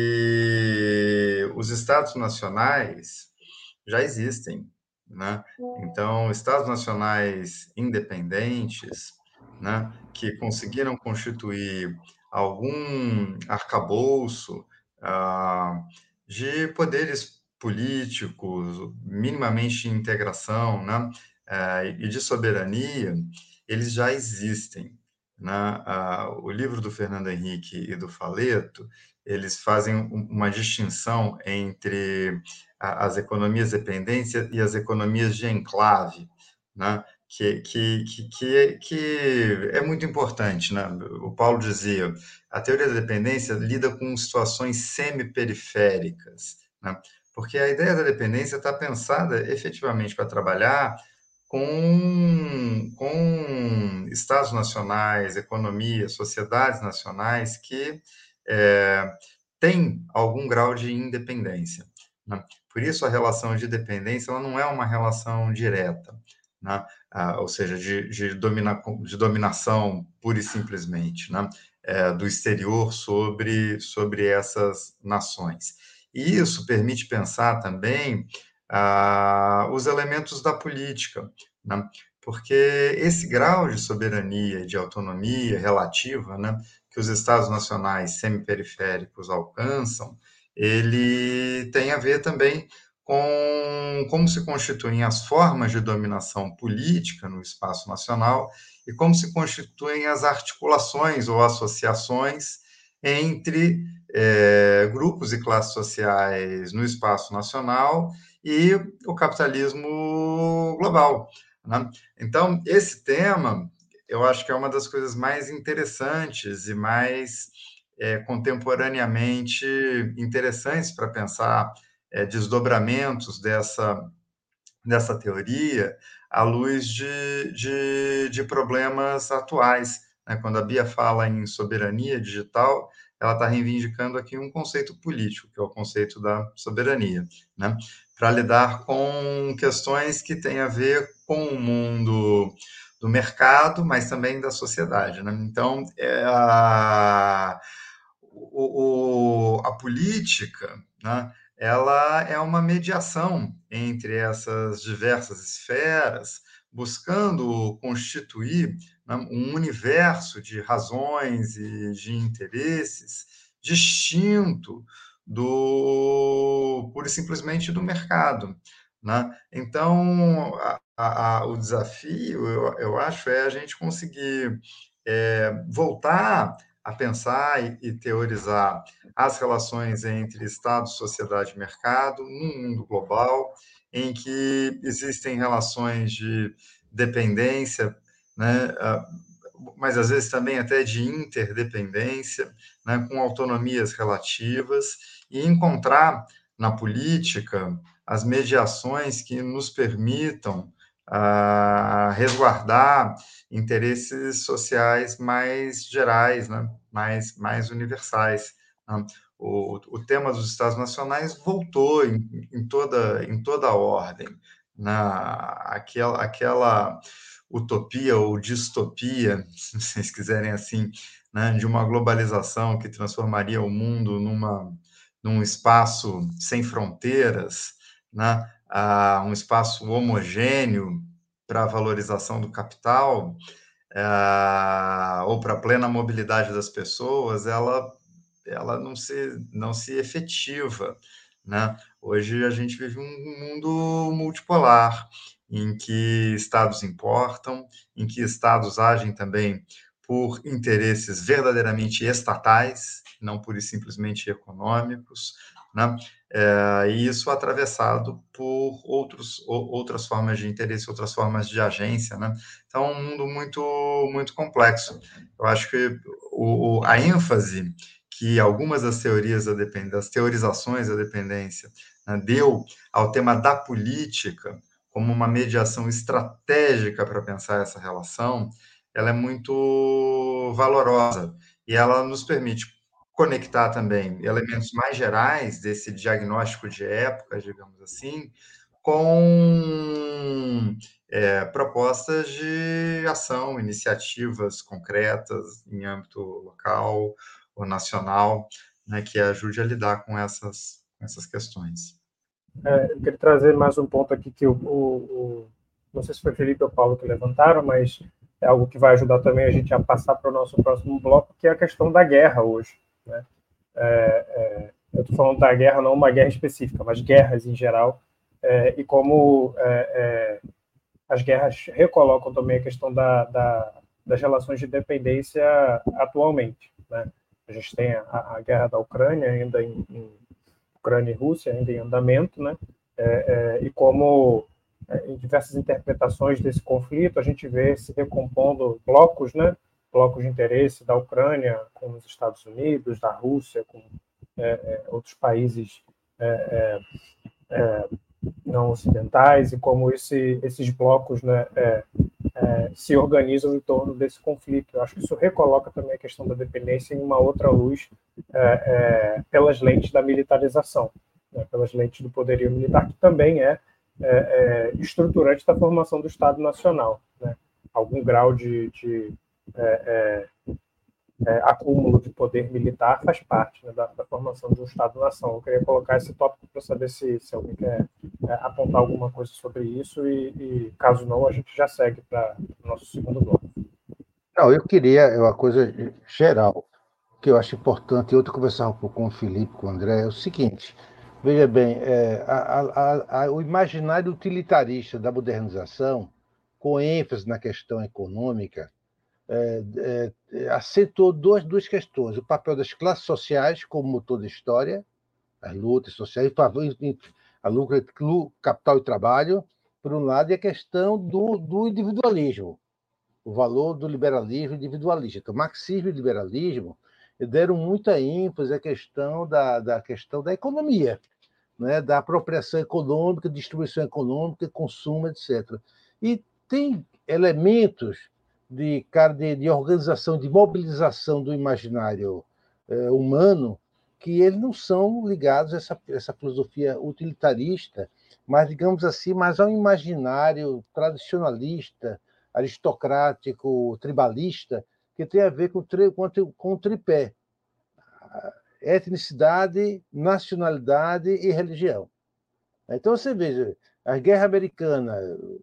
que os estados nacionais já existem, né? Então, estados nacionais independentes, né, que conseguiram constituir algum arcabouço ah, de poderes políticos, minimamente de integração, né, ah, e de soberania, eles já existem, né? Ah, o livro do Fernando Henrique e do Faleto, eles fazem uma distinção entre as economias dependentes e as economias de enclave, né? que, que, que, que é muito importante. Né? O Paulo dizia, a teoria da dependência lida com situações semi-periféricas, né? Porque a ideia da dependência está pensada efetivamente para trabalhar com, com estados nacionais, economias, sociedades nacionais que é, têm algum grau de independência, né? Por isso, a relação de dependência ela não é uma relação direta, né? Ah, ou seja, de, de, domina, de dominação pura e simplesmente, né? É, do exterior sobre, sobre essas nações. E isso permite pensar também ah, os elementos da política, né? Porque esse grau de soberania, de autonomia relativa, né, que os estados nacionais semiperiféricos alcançam, ele tem a ver também com como se constituem as formas de dominação política no espaço nacional e como se constituem as articulações ou associações entre é, grupos e classes sociais no espaço nacional e o capitalismo global, né? Então, esse tema, eu acho que é uma das coisas mais interessantes e mais é, contemporaneamente interessantes para pensar é, desdobramentos dessa, dessa teoria à luz de, de, de problemas atuais, né? Quando a Bia fala em soberania digital, ela está reivindicando aqui um conceito político, que é o conceito da soberania, né? Para lidar com questões que têm a ver com o mundo do mercado, mas também da sociedade, né? Então, é a, o, o, a política, né, ela é uma mediação entre essas diversas esferas, buscando constituir, né, um universo de razões e de interesses distinto do pura e simplesmente do mercado, né? Então, a, a, o desafio, eu, eu acho, é a gente conseguir é, voltar a pensar e, e teorizar as relações entre Estado, sociedade e mercado num mundo global em que existem relações de dependência, né, mas às vezes também até de interdependência, né, com autonomias relativas, e encontrar na política as mediações que nos permitam uh, resguardar interesses sociais mais gerais, né, mais, mais universais, né? O, o tema dos Estados Nacionais voltou em, em, toda, em toda a ordem, na, aquela, aquela utopia ou distopia, se vocês quiserem assim, né, de uma globalização que transformaria o mundo numa, num espaço sem fronteiras, né, uh, um espaço homogêneo para a valorização do capital, uh, ou para a plena mobilidade das pessoas, ela, ela não, se, não se efetiva, né? Hoje a gente vive um mundo multipolar, em que estados importam, em que estados agem também por interesses verdadeiramente estatais, não pura e simplesmente econômicos, né? É, e isso atravessado por outros, outras formas de interesse, outras formas de agência, né? Então, é um mundo muito, muito complexo. Eu acho que o, a ênfase que algumas das teorias da dependência, das teorizações da dependência, né, deu ao tema da política como uma mediação estratégica para pensar essa relação, ela é muito valorosa e ela nos permite conectar também elementos mais gerais desse diagnóstico de época, digamos assim, com é, propostas de ação, iniciativas concretas em âmbito local ou nacional, né, que ajude a lidar com essas, com essas questões. É, eu queria trazer mais um ponto aqui que o, o, o não sei se foi o Felipe ou o Paulo que levantaram, mas é algo que vai ajudar também a gente a passar para o nosso próximo bloco, que é a questão da guerra hoje, né? É, é, eu estou falando da guerra, não uma guerra específica, mas guerras em geral, é, e como é, é, as guerras recolocam também a questão da, da, das relações de dependência atualmente, né? A gente tem a, a guerra da Ucrânia ainda em, em Ucrânia e Rússia ainda em andamento, né? É, é, e como é, em diversas interpretações desse conflito a gente vê se recompondo blocos, né? Blocos de interesse da Ucrânia com os Estados Unidos, da Rússia com é, é, outros países é, é, não ocidentais e como esse, esses blocos, né, é, é, se organizam em torno desse conflito. Eu acho que isso recoloca também a questão da dependência em uma outra luz, é, é, pelas lentes da militarização, né, pelas lentes do poderio militar, que também é, é, é estruturante da formação do Estado Nacional, né? Algum grau de, de é, é, é, acúmulo de poder militar faz parte, né, da, da formação de um Estado-nação. Eu queria colocar esse tópico para saber se, se alguém quer é, apontar alguma coisa sobre isso e, e, caso não, a gente já segue para o nosso segundo bloco. Não, eu queria uma coisa geral, que eu acho importante, eu estou conversando um pouco com o Felipe, com o André, é o seguinte, veja bem, é, a, a, a, o imaginário utilitarista da modernização, com ênfase na questão econômica, é, é, acentuou duas, duas questões, o papel das classes sociais como motor da história, as lutas sociais, a luta, capital e trabalho, por um lado, e a questão do, do individualismo, o valor do liberalismo individualista. Então, marxismo e liberalismo deram muita ênfase à questão da, da, questão da economia, né? Da apropriação econômica, distribuição econômica, consumo, etcétera. E tem elementos de, de, de organização, de mobilização do imaginário eh, humano que eles não são ligados a essa, essa filosofia utilitarista, mas, digamos assim, mais ao imaginário tradicionalista, aristocrático, tribalista, que tem a ver com, com, com o tripé: etnicidade, nacionalidade e religião. Então, você veja, a guerra americana,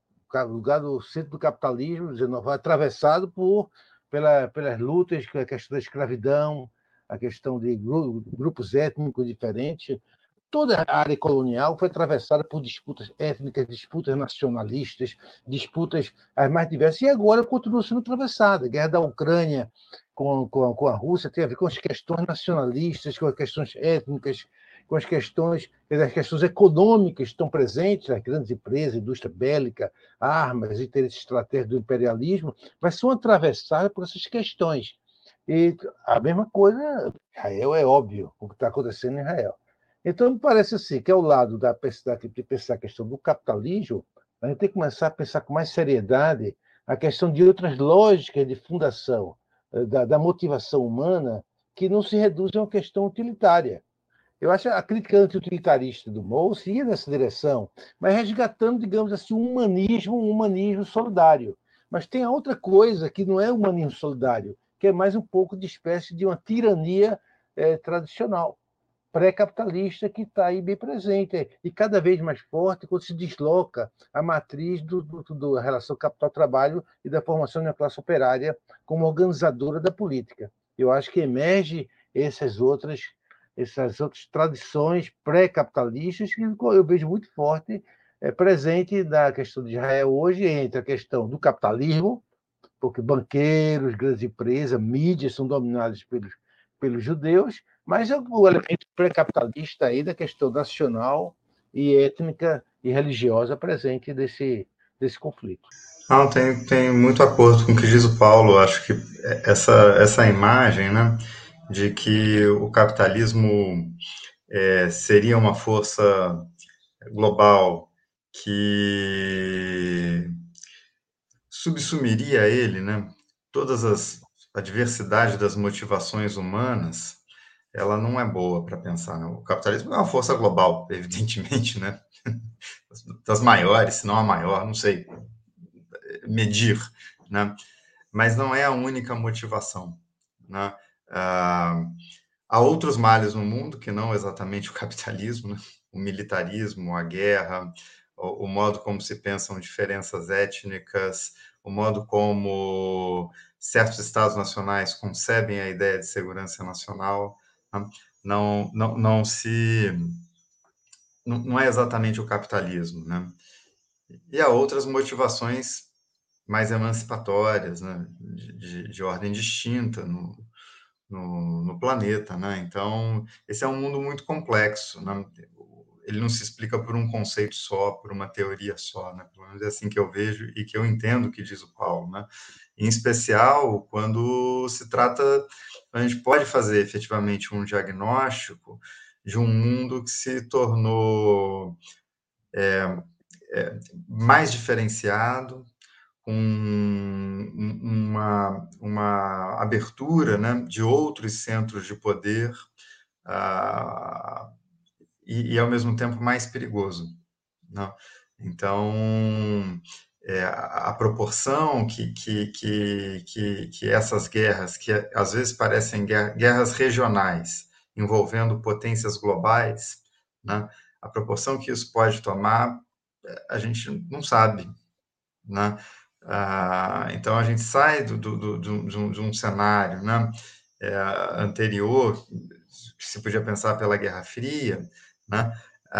o lugar do centro do capitalismo, foi atravessado por, pela, pelas lutas, a questão da escravidão, a questão de grupos étnicos diferentes. Toda a área colonial foi atravessada por disputas étnicas, disputas nacionalistas, disputas as mais diversas, e agora continua sendo atravessada. A guerra da Ucrânia com, com, com a Rússia tem a ver com as questões nacionalistas, com as questões étnicas, com as questões, as questões econômicas que estão presentes, as grandes empresas, indústria bélica, armas, interesses estratégicos do imperialismo, mas são atravessadas por essas questões. E a mesma coisa, Israel é óbvio o que está acontecendo em Israel. Então, me parece assim, que ao lado da, de pensar a questão do capitalismo, a gente tem que começar a pensar com mais seriedade a questão de outras lógicas de fundação da, da motivação humana que não se reduzem a uma questão utilitária. Eu acho a crítica anti-utilitarista do Mauss ia nessa direção, mas resgatando, digamos assim, um humanismo, um humanismo solidário. Mas tem a outra coisa que não é humanismo solidário, que é mais um pouco de espécie de uma tirania é, tradicional, pré-capitalista, que está aí bem presente, e cada vez mais forte quando se desloca a matriz do, do, do, da relação capital-trabalho e da formação da classe operária como organizadora da política. Eu acho que emerge essas outras, essas outras tradições pré-capitalistas que eu vejo muito forte é, presente na questão de Israel hoje, entre a questão do capitalismo, porque banqueiros, grandes empresas, mídias são dominadas pelos, pelos judeus, mas é o elemento pré-capitalista aí da questão nacional e étnica e religiosa presente desse, desse conflito. Não, tem, tem muito acordo com o que diz o Paulo. Acho que essa, essa imagem, né, de que o capitalismo é, seria uma força global que subsumiria ele, né, todas as a diversidade das motivações humanas, ela não é boa para pensar, né? O capitalismo é uma força global, evidentemente, né? Das maiores, se não a maior, não sei medir, né? Mas não é a única motivação, né? Ah, há outros males no mundo que não exatamente o capitalismo, né? O militarismo, a guerra, o, o modo como se pensam diferenças étnicas, o modo como certos estados nacionais concebem a ideia de segurança nacional, né? não, não, não se... Não, não é exatamente o capitalismo, né? E há outras motivações mais emancipatórias, né? de, de, de ordem distinta no, no, no planeta, né? Então, esse é um mundo muito complexo, né? Ele não se explica por um conceito só, por uma teoria só, né? Pelo menos é assim que eu vejo e que eu entendo o que diz o Paulo, né? Em especial, quando se trata, a gente pode fazer efetivamente um diagnóstico de um mundo que se tornou é, é, mais diferenciado, com uma, uma abertura, né, de outros centros de poder, uh, e, e, ao mesmo tempo, mais perigoso. Né? Então, é, a, a proporção que, que, que, que, que essas guerras, que às vezes parecem guerra, guerras regionais, envolvendo potências globais, né, a proporção que isso pode tomar, a gente não sabe, né? Ah, então, a gente sai do, do, do, de, um, de um cenário, né, é, anterior, que se podia pensar pela Guerra Fria, né?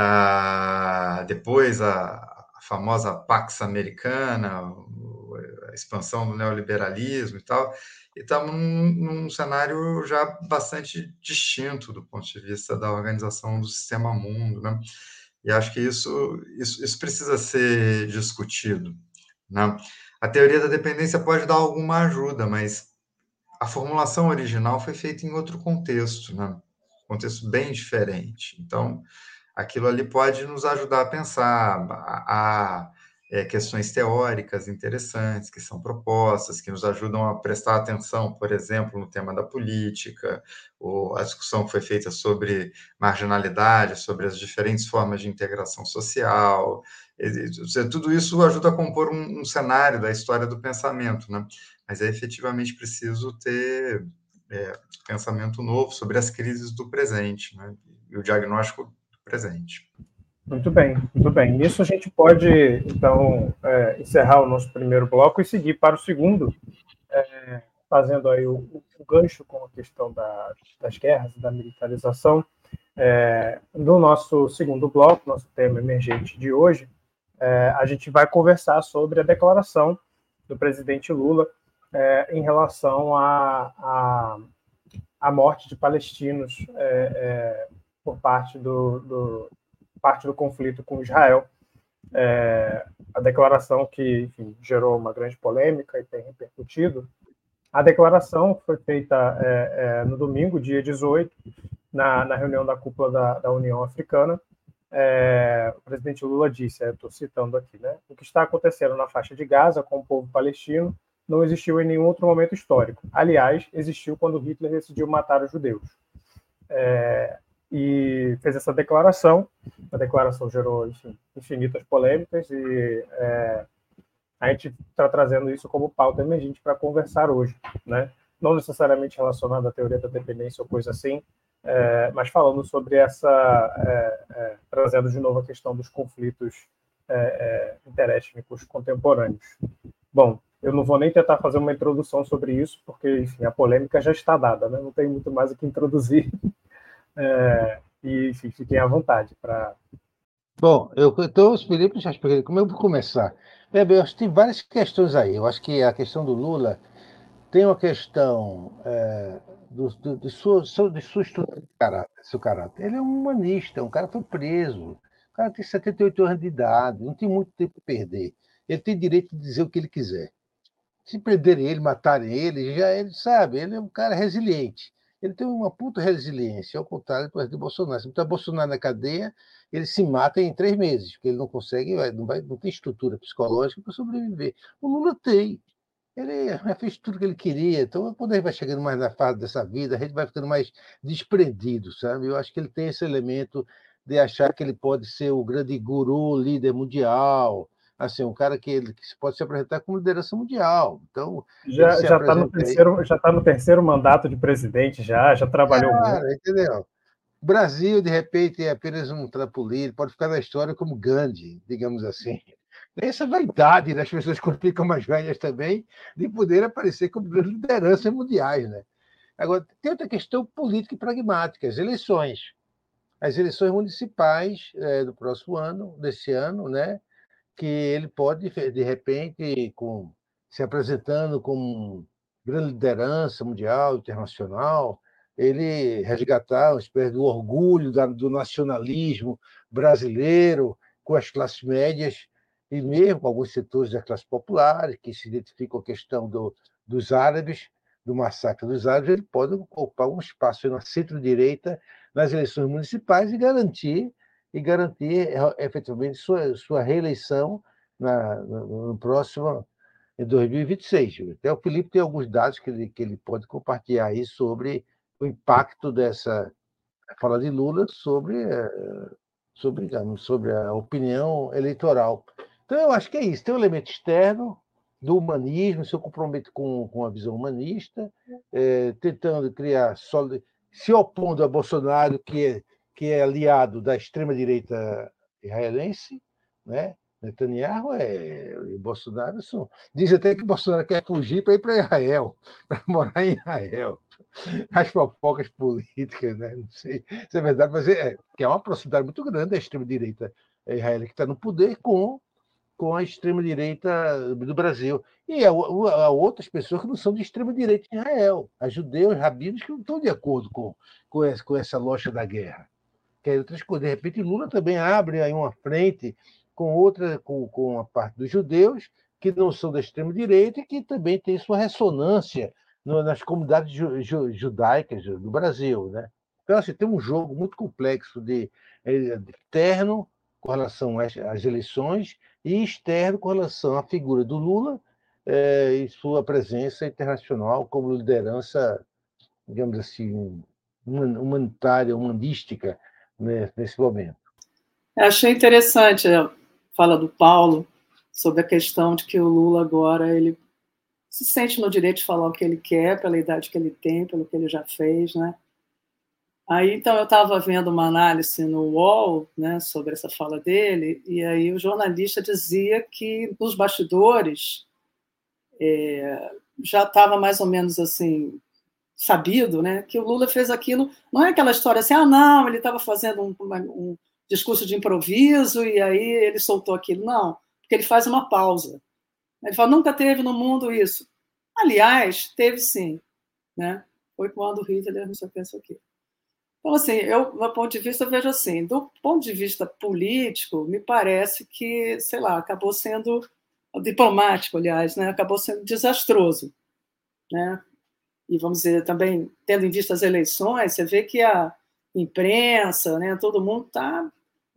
Ah, depois a, a famosa Pax Americana, a expansão do neoliberalismo e tal, e estamos num, num cenário já bastante distinto do ponto de vista da organização do sistema mundo, né? E acho que isso, isso, isso precisa ser discutido, né? A teoria da dependência pode dar alguma ajuda, mas a formulação original foi feita em outro contexto, né? Contexto bem diferente. Então, aquilo ali pode nos ajudar a pensar, a, a é, questões teóricas interessantes que são propostas, que nos ajudam a prestar atenção, por exemplo, no tema da política, ou a discussão que foi feita sobre marginalidade, sobre as diferentes formas de integração social. Tudo isso ajuda a compor um, um cenário da história do pensamento, né? Mas é efetivamente preciso ter é, pensamento novo sobre as crises do presente, né? E o diagnóstico do presente. Muito bem, muito bem. Nisso a gente pode, então, é, encerrar o nosso primeiro bloco e seguir para o segundo, é, fazendo aí o, o gancho com a questão da, das guerras e da militarização. É, no nosso segundo bloco, nosso tema emergente de hoje, é, a gente vai conversar sobre a declaração do presidente Lula é, em relação à a, a, a morte de palestinos é, é, por parte do, do, parte do conflito com Israel. É, a declaração que, enfim, gerou uma grande polêmica e tem repercutido. A declaração foi feita é, é, no domingo, dia dezoito, na, na reunião da cúpula da, da União Africana. É, o presidente Lula disse, estou citando aqui, né, o que está acontecendo na faixa de Gaza com o povo palestino não existiu em nenhum outro momento histórico. Aliás, existiu quando Hitler decidiu matar os judeus. É, e fez essa declaração. A declaração gerou, enfim, infinitas polêmicas e é, a gente está trazendo isso como pauta emergente para conversar hoje, né? Não necessariamente relacionado à teoria da dependência ou coisa assim, é, mas falando sobre essa, é, é, trazendo de novo a questão dos conflitos é, é, interétnicos contemporâneos. Bom, eu não vou nem tentar fazer uma introdução sobre isso, porque, enfim, a polêmica já está dada, né? Não tem muito mais o que introduzir. É, e, enfim, fiquem à vontade para... Bom, eu então, os Felipe já expliquei como eu vou começar. É, bem, eu acho que tem várias questões aí. Eu acho que a questão do Lula tem uma questão é, do, do, de, sua, de sua estrutura de caráter, seu caráter. Ele é um humanista, um cara foi preso, o cara tem setenta e oito anos de idade, não tem muito tempo para perder. Ele tem direito de dizer o que ele quiser. Se prenderem ele, matarem ele, já ele sabe, ele é um cara resiliente. Ele tem uma puta resiliência, ao contrário do Bolsonaro. Se botar Bolsonaro na cadeia, ele se mata em três meses, porque ele não consegue, não, vai, não tem estrutura psicológica para sobreviver. O Lula tem. Ele já fez tudo que ele queria. Então, quando ele vai chegando mais na fase dessa vida, a gente vai ficando mais desprendido, sabe? Eu acho que ele tem esse elemento de achar que ele pode ser o grande guru, líder mundial, assim, um cara que, ele, que pode se apresentar como liderança mundial. Então, já já está no terceiro, já está no terceiro mandato de presidente, já já trabalhou cara, muito. Entendeu? O Brasil, de repente, é apenas um trampolim, pode ficar na história como Gandhi, digamos assim. Essa vaidade das pessoas quando ficam mais velhas também, de poder aparecer como lideranças mundiais, né? Agora, tem outra questão política e pragmática, as eleições. As eleições municipais é, do próximo ano, desse ano, né? Que ele pode, de repente, com, se apresentando como grande liderança mundial, internacional, ele resgatar uma espécie do orgulho da, do nacionalismo brasileiro com as classes médias e mesmo com alguns setores da classe popular, que se identificam com a questão do, dos árabes, do massacre dos árabes, ele pode ocupar um espaço na centro-direita nas eleições municipais e garantir e garantir efetivamente sua, sua reeleição na, no, no próximo, em dois mil e vinte e seis. Até o Felipe tem alguns dados que ele, que ele pode compartilhar aí sobre o impacto dessa fala de Lula sobre, sobre, digamos, sobre a opinião eleitoral. Então, eu acho que é isso. Tem um elemento externo do humanismo, seu comprometimento com, com a visão humanista, é, tentando criar, se opondo a Bolsonaro, que é, que é aliado da extrema-direita israelense, né? Netanyahu é, e Bolsonaro são. Diz até que Bolsonaro quer fugir para ir para Israel, para morar em Israel. As fofocas políticas, né? Não sei se é verdade, mas é, que é uma proximidade muito grande da extrema-direita israelense que está no poder com com a extrema-direita do Brasil. E há, há outras pessoas que não são de extrema-direita em Israel. Há judeus, rabinos que não estão de acordo com, com, essa, com essa loja da guerra. Que é outras coisas. De repente, Lula também abre aí uma frente com outra, com, com a parte dos judeus, que não são da extrema-direita e que também tem sua ressonância no, nas comunidades ju, ju, judaicas do Brasil. Né? Então, assim, tem um jogo muito complexo de, de interno com relação às, às eleições e externo com relação à figura do Lula eh, e sua presença internacional como liderança, digamos assim, humanitária, humanística, né, nesse momento. Eu achei interessante a fala do Paulo sobre a questão de que o Lula agora ele se sente no direito de falar o que ele quer, pela idade que ele tem, pelo que ele já fez, né? Aí, então, eu estava vendo uma análise no U O L, né, sobre essa fala dele, e aí o jornalista dizia que, nos bastidores, é, já estava mais ou menos assim, sabido, né, que o Lula fez aquilo, não é aquela história assim, ah, não, ele estava fazendo um, um discurso de improviso e aí ele soltou aquilo. Não, porque ele faz uma pausa. Ele fala, nunca teve no mundo isso. Aliás, teve sim, né? Foi quando o Hitler, não sei o que, não sei o que. Então, assim, eu, do meu ponto de vista, eu vejo assim, do ponto de vista político, me parece que, sei lá, acabou sendo, diplomático, aliás, né, acabou sendo desastroso, né? E, vamos dizer, também, tendo em vista as eleições, você vê que a imprensa, né, todo mundo está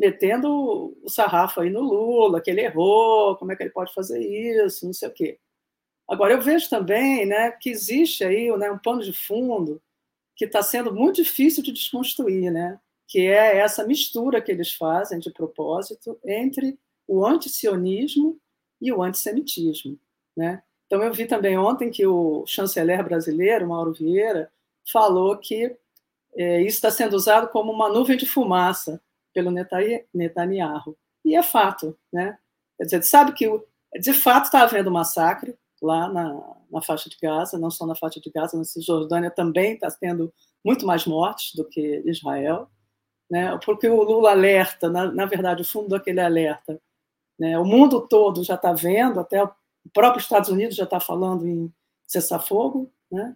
metendo o sarrafo aí no Lula, que ele errou, como é que ele pode fazer isso, não sei o quê. Agora, eu vejo também, né, que existe aí, né, um pano de fundo que está sendo muito difícil de desconstruir, né? Que é essa mistura que eles fazem de propósito entre o antisionismo e o antissemitismo, né? Então, eu vi também ontem que o chanceler brasileiro, Mauro Vieira, falou que é, isso está sendo usado como uma nuvem de fumaça pelo Netanyahu. E é fato, né? Quer dizer, sabe que, de fato, está havendo massacre lá na, na faixa de Gaza, não só na faixa de Gaza, na Cisjordânia também está tendo muito mais mortes do que Israel, né? Porque o Lula alerta, na, na verdade, o fundo daquele alerta, né? O mundo todo já está vendo, até o próprio Estados Unidos já está falando em cessar-fogo, né?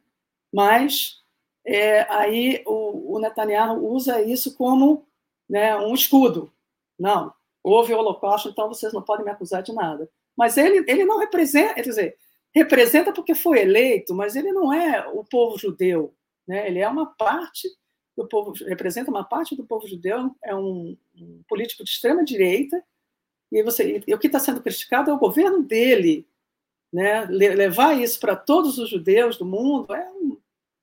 Mas é, aí o, o Netanyahu usa isso como, né, um escudo. Não, houve o Holocausto, então vocês não podem me acusar de nada. Mas ele, ele não representa, quer dizer, representa porque foi eleito, mas ele não é o povo judeu, né? Ele é uma parte do povo, representa uma parte do povo judeu, é um, um político de extrema direita, e, você, e o que está sendo criticado é o governo dele, né? Levar isso para todos os judeus do mundo é, um,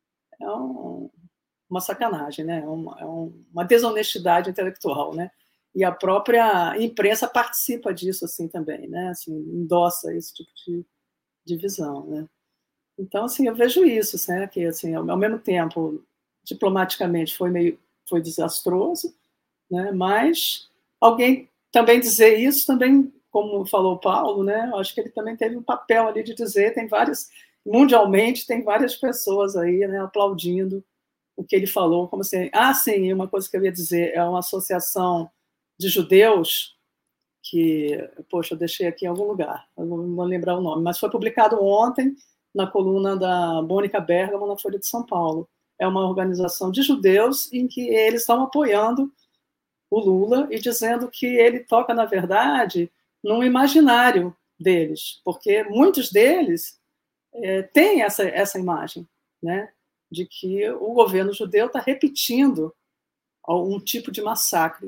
é um, uma sacanagem, né? É uma, é uma desonestidade intelectual, né? E a própria imprensa participa disso assim também, né? Assim, endossa esse tipo de divisão, né? Então, assim, eu vejo isso, né? Que, assim, ao mesmo tempo, diplomaticamente foi meio, foi desastroso, né? Mas alguém também dizer isso também, como falou o Paulo, né? Eu acho que ele também teve um papel ali de dizer, tem várias, mundialmente tem várias pessoas aí, né, aplaudindo o que ele falou, como assim, ah, sim, uma coisa que eu ia dizer, é uma associação de judeus que, poxa, eu deixei aqui em algum lugar, eu não vou lembrar o nome, mas foi publicado ontem na coluna da Mônica Bergamo na Folha de São Paulo. É uma organização de judeus em que eles estão apoiando o Lula e dizendo que ele toca, na verdade, num imaginário deles, porque muitos deles é, têm essa, essa imagem, né, de que o governo judeu está repetindo um tipo de massacre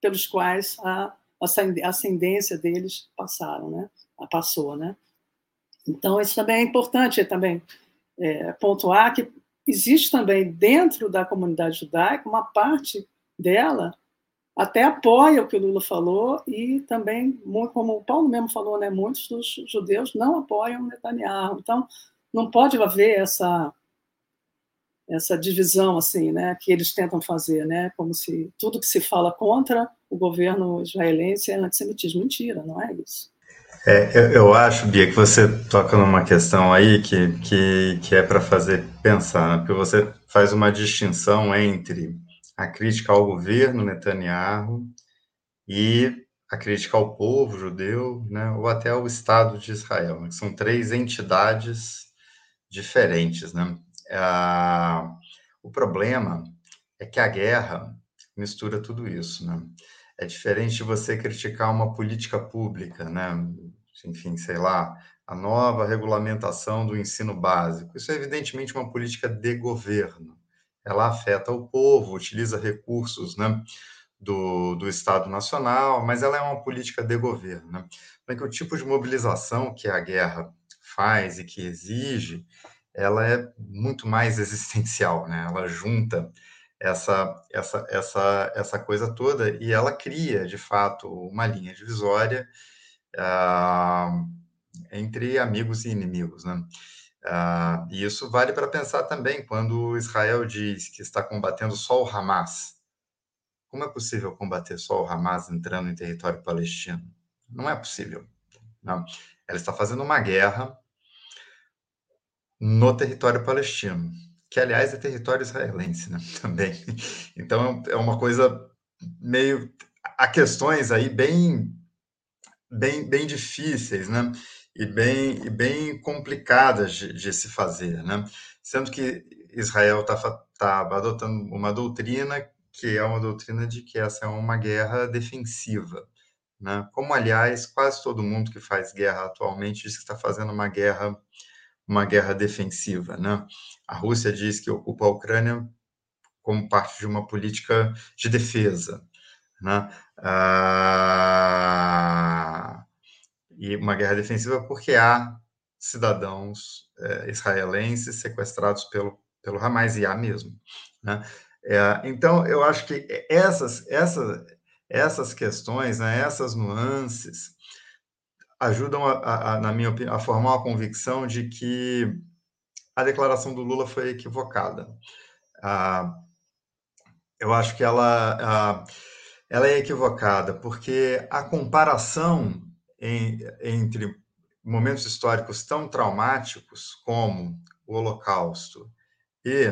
pelos quais a ascendência deles passaram, né? Passou, né? Então, isso também é importante também é, pontuar que existe também dentro da comunidade judaica uma parte dela até apoia o que o Lula falou e também, como o Paulo mesmo falou, né, muitos dos judeus não apoiam Netanyahu. Então, não pode haver essa essa divisão assim, né, que eles tentam fazer, né, como se tudo que se fala contra o governo israelense é antissemitismo. Mentira, não é isso. É, eu, eu acho, Bia, que você toca numa questão aí que, que, que é para fazer pensar, né? Porque você faz uma distinção entre a crítica ao governo Netanyahu e a crítica ao povo judeu, né? Ou até ao Estado de Israel, né? Que são três entidades diferentes, né? Ah, o problema é que a guerra mistura tudo isso, né? É diferente de você criticar uma política pública, né? Enfim, sei lá, a nova regulamentação do ensino básico. Isso é evidentemente uma política de governo. Ela afeta o povo, utiliza recursos, né, do, do Estado Nacional, mas ela é uma política de governo, né? Porque o tipo de mobilização que a guerra faz e que exige, ela é muito mais existencial, né? Ela junta essa, essa, essa, essa coisa toda e ela cria, de fato, uma linha divisória uh, entre amigos e inimigos, né? Uh, e isso vale para pensar também quando Israel diz que está combatendo só o Hamas. Como é possível combater só o Hamas entrando em território palestino? Não é possível. Não. Ela está fazendo uma guerra no território palestino, que, aliás, é território israelense, né? Também. Então, é uma coisa meio... Há questões aí bem, bem, bem difíceis, né? E bem, e bem complicadas de, de se fazer, né? Sendo que Israel está tá adotando uma doutrina que é uma doutrina de que essa é uma guerra defensiva, né? Como, aliás, quase todo mundo que faz guerra atualmente diz que está fazendo uma guerra uma guerra defensiva, né? A Rússia diz que ocupa a Ucrânia como parte de uma política de defesa, né? Ah, e uma guerra defensiva porque há cidadãos é, israelenses sequestrados pelo, pelo Hamas, e há mesmo, né? É, então, eu acho que essas, essas, essas questões, né, essas nuances, ajudam, a, a, na minha opinião, a formar uma convicção de que a declaração do Lula foi equivocada. Ah, eu acho que ela, ah, ela é equivocada, porque a comparação em, entre momentos históricos tão traumáticos como o Holocausto e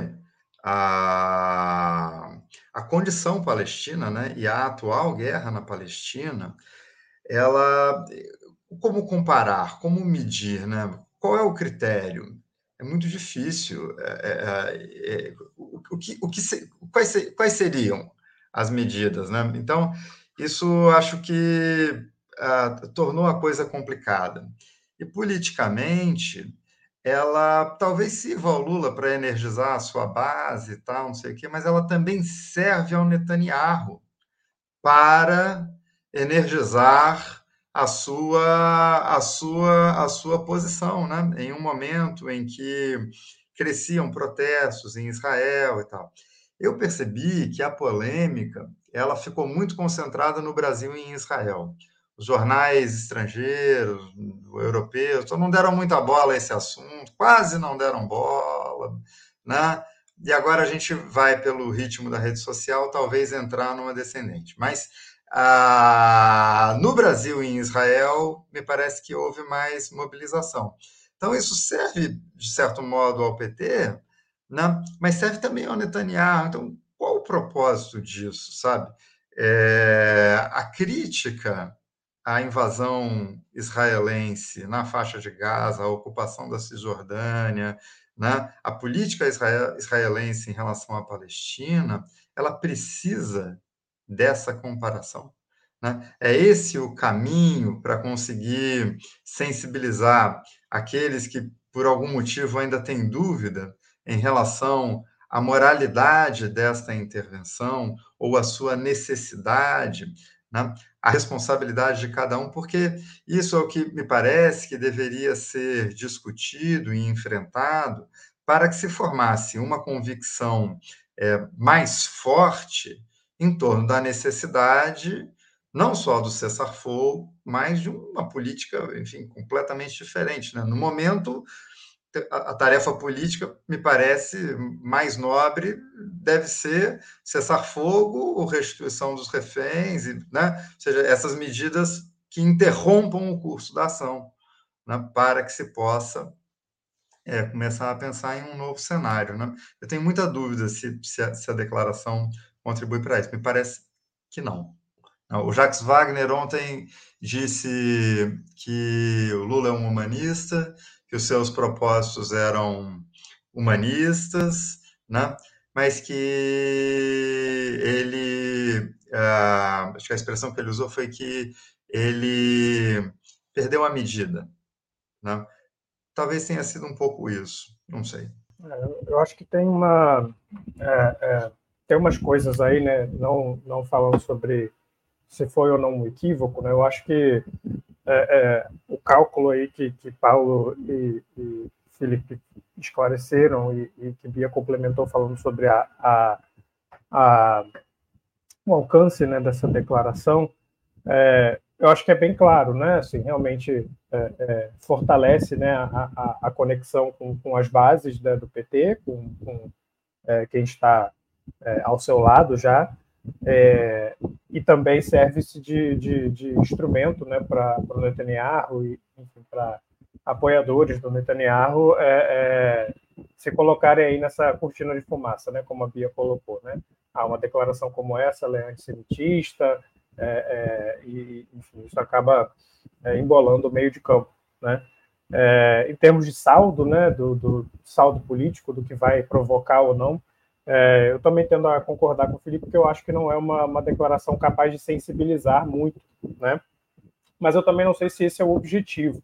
a, a condição palestina, né, e a atual guerra na Palestina, ela, como comparar, como medir, né? Qual é o critério? É muito difícil. É, é, é, o, o, que, o que se, quais, quais seriam as medidas, né? Então, isso acho que ah, tornou a coisa complicada. E politicamente, ela talvez sirva ao Lula para energizar a sua base e tal, não sei o quê, mas ela também serve ao Netanyahu para energizar a sua, a sua, a sua posição, né? Em um momento em que cresciam protestos em Israel e tal. Eu percebi que a polêmica ela ficou muito concentrada no Brasil e em Israel. Os jornais estrangeiros, europeus, não deram muita bola a esse assunto, quase não deram bola, né? E agora a gente vai, pelo ritmo da rede social, talvez entrar numa descendente. Mas ah, no Brasil e em Israel, me parece que houve mais mobilização. Então, isso serve, de certo modo, ao P T, né? Mas serve também ao Netanyahu. Então, qual o propósito disso, sabe? É, a crítica à invasão israelense na faixa de Gaza, a ocupação da Cisjordânia, né? A política israel, israelense em relação à Palestina, ela precisa dessa comparação, né? É esse o caminho para conseguir sensibilizar aqueles que, por algum motivo, ainda têm dúvida em relação à moralidade desta intervenção ou a sua necessidade, né? A responsabilidade de cada um, porque isso é o que me parece que deveria ser discutido e enfrentado para que se formasse uma convicção é, mais forte em torno da necessidade não só do cessar-fogo, mas de uma política, enfim, completamente diferente, né? No momento, a tarefa política, me parece, mais nobre deve ser cessar-fogo ou restituição dos reféns, né? Ou seja, essas medidas que interrompam o curso da ação, né? Para que se possa é, começar a pensar em um novo cenário, né? Eu tenho muita dúvida se, se, a, se a declaração contribui para isso. Me parece que não. O Jacques Wagner ontem disse que o Lula é um humanista, que os seus propósitos eram humanistas, né? Mas que ele, ah, acho que a expressão que ele usou foi que ele perdeu a medida, né? Talvez tenha sido um pouco isso, não sei. Eu acho que tem uma é, é, tem umas coisas aí, né? Não não falando sobre se foi ou não um equívoco, né? Eu acho que é, é, o cálculo aí que, que Paulo e, e Felipe esclareceram e, e que Bia complementou falando sobre a, a, a, o alcance, né, dessa declaração, é, eu acho que é bem claro, né? Assim, realmente é, é, fortalece, né, a, a, a conexão com, com as bases, né, do P T, com, com é, quem está é, ao seu lado já. É, e também serve-se de, de, de instrumento, né, para o Netanyahu e para apoiadores do Netanyahu é, é, se colocarem aí nessa cortina de fumaça, né, como a Bia colocou. Né? Ah, uma declaração como essa, ela é antissemitista, é, é, e enfim, isso acaba é, embolando o meio de campo. Né? É, em termos de saldo, né, do, do saldo político, do que vai provocar ou não, É, eu também tendo a concordar com o Felipe, porque eu acho que não é uma, uma declaração capaz de sensibilizar muito, né? Mas eu também não sei se esse é o objetivo.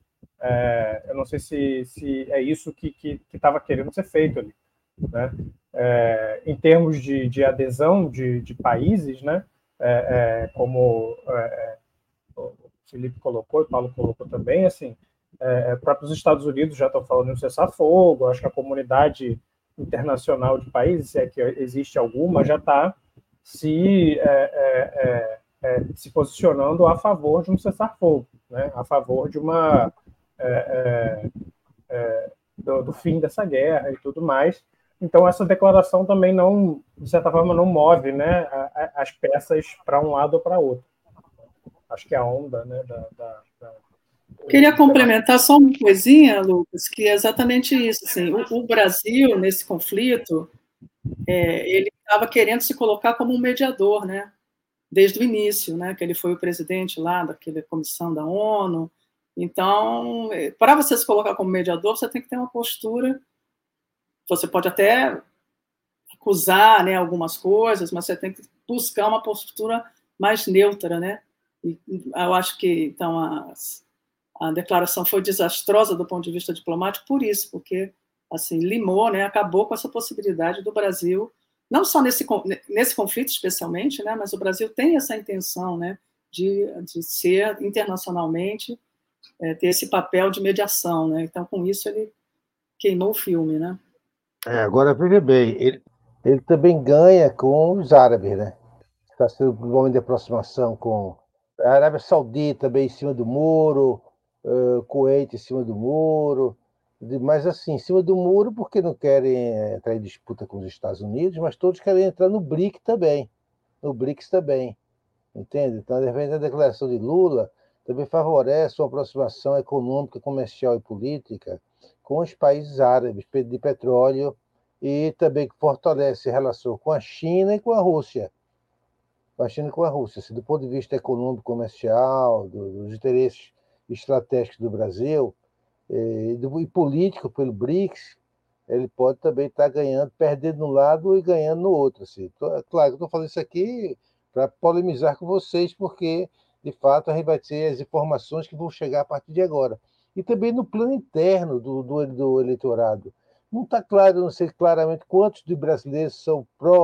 É, eu não sei se, se é isso que estava que, que querendo ser feito ali, né? É, em termos de, de adesão de, de países, né? É, é, como é, o Felipe colocou e o Paulo colocou também, assim, é, próprios Estados Unidos já estão falando em cessar-fogo, acho que a comunidade internacional de países, se é que existe alguma, já está se, é, é, é, se posicionando a favor de um cessar-fogo, né? A favor de uma é, é, do, do fim dessa guerra e tudo mais. Então essa declaração também não, de certa forma, não move, né, as peças para um lado ou para outro. Acho que a onda, né, da, da, da... Queria complementar só uma coisinha, Lucas, que é exatamente isso. Assim, o, o Brasil, nesse conflito, é, ele estava querendo se colocar como um mediador, né? Desde o início, né? Que ele foi o presidente lá daquela comissão da ONU. Então, para você se colocar como mediador, você tem que ter uma postura. Você pode até acusar, né, algumas coisas, mas você tem que buscar uma postura mais neutra, né? E eu acho que, então, as a declaração foi desastrosa do ponto de vista diplomático por isso, porque assim limou, né, acabou com essa possibilidade do Brasil, não só nesse nesse conflito especialmente, né, mas o Brasil tem essa intenção, né, de, de ser internacionalmente, é, ter esse papel de mediação, né. Então com isso ele queimou o filme, né. É, agora veja bem, ele, ele também ganha com os árabes, né? Está sendo um momento de aproximação com a Arábia Saudita também em cima do muro, uh, Kuwait em cima do muro, mas assim, em cima do muro porque não querem entrar em disputa com os Estados Unidos, mas todos querem entrar no B R I C também, no B R I C S também, entende? Então, de repente, a declaração de Lula também favorece uma aproximação econômica, comercial e política com os países árabes de petróleo e também fortalece a relação com a China e com a Rússia. Com a China e com a Rússia. Assim, do ponto de vista econômico, comercial, do, dos interesses estratégicos do Brasil e, do, e político pelo B R I C S, ele pode também estar ganhando, perdendo no lado e ganhando no outro. Assim. Então, é claro que eu estou falando isso aqui para polemizar com vocês, porque, de fato, a gente vai ter as informações que vão chegar a partir de agora. E também no plano interno do, do, do eleitorado. Não está claro, não sei claramente quantos de brasileiros são pró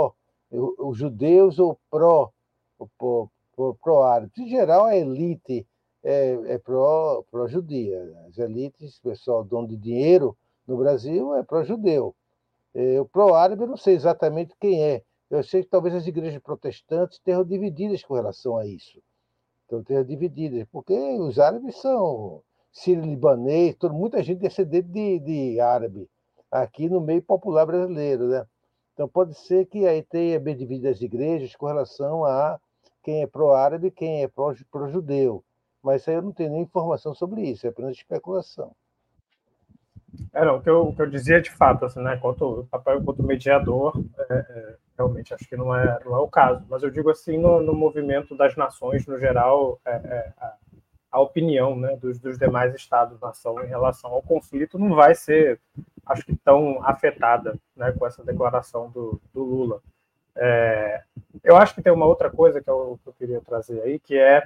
os judeus ou pró, pró, pró, pró-árabes. Em geral, a elite é, é pró, pró-judia. As elites, o pessoal dono de dinheiro no Brasil é pró-judeu. É, o pró-árabe eu não sei exatamente quem é. Eu sei que talvez as igrejas protestantes estejam divididas com relação a isso. Então, estejam divididas, porque os árabes são sírio-libanês, muita gente descendente de, de árabe, aqui no meio popular brasileiro, né? Então, pode ser que aí tenha bem divididas as igrejas com relação a quem é pró-árabe e quem é pró- pró-judeu. Mas isso aí eu não tenho nem informação sobre isso, é apenas especulação. É, não, o que eu, o que eu dizia de fato, assim, né, quanto o papel enquanto mediador, é, é, realmente acho que não é, não é o caso. Mas eu digo assim, no, no movimento das nações, no geral, é, é, a, a opinião, né, dos, dos demais estados-nação em relação ao conflito não vai ser, acho que, tão afetada, né, com essa declaração do, do Lula. É, eu acho que tem uma outra coisa que eu, que eu queria trazer aí, que é,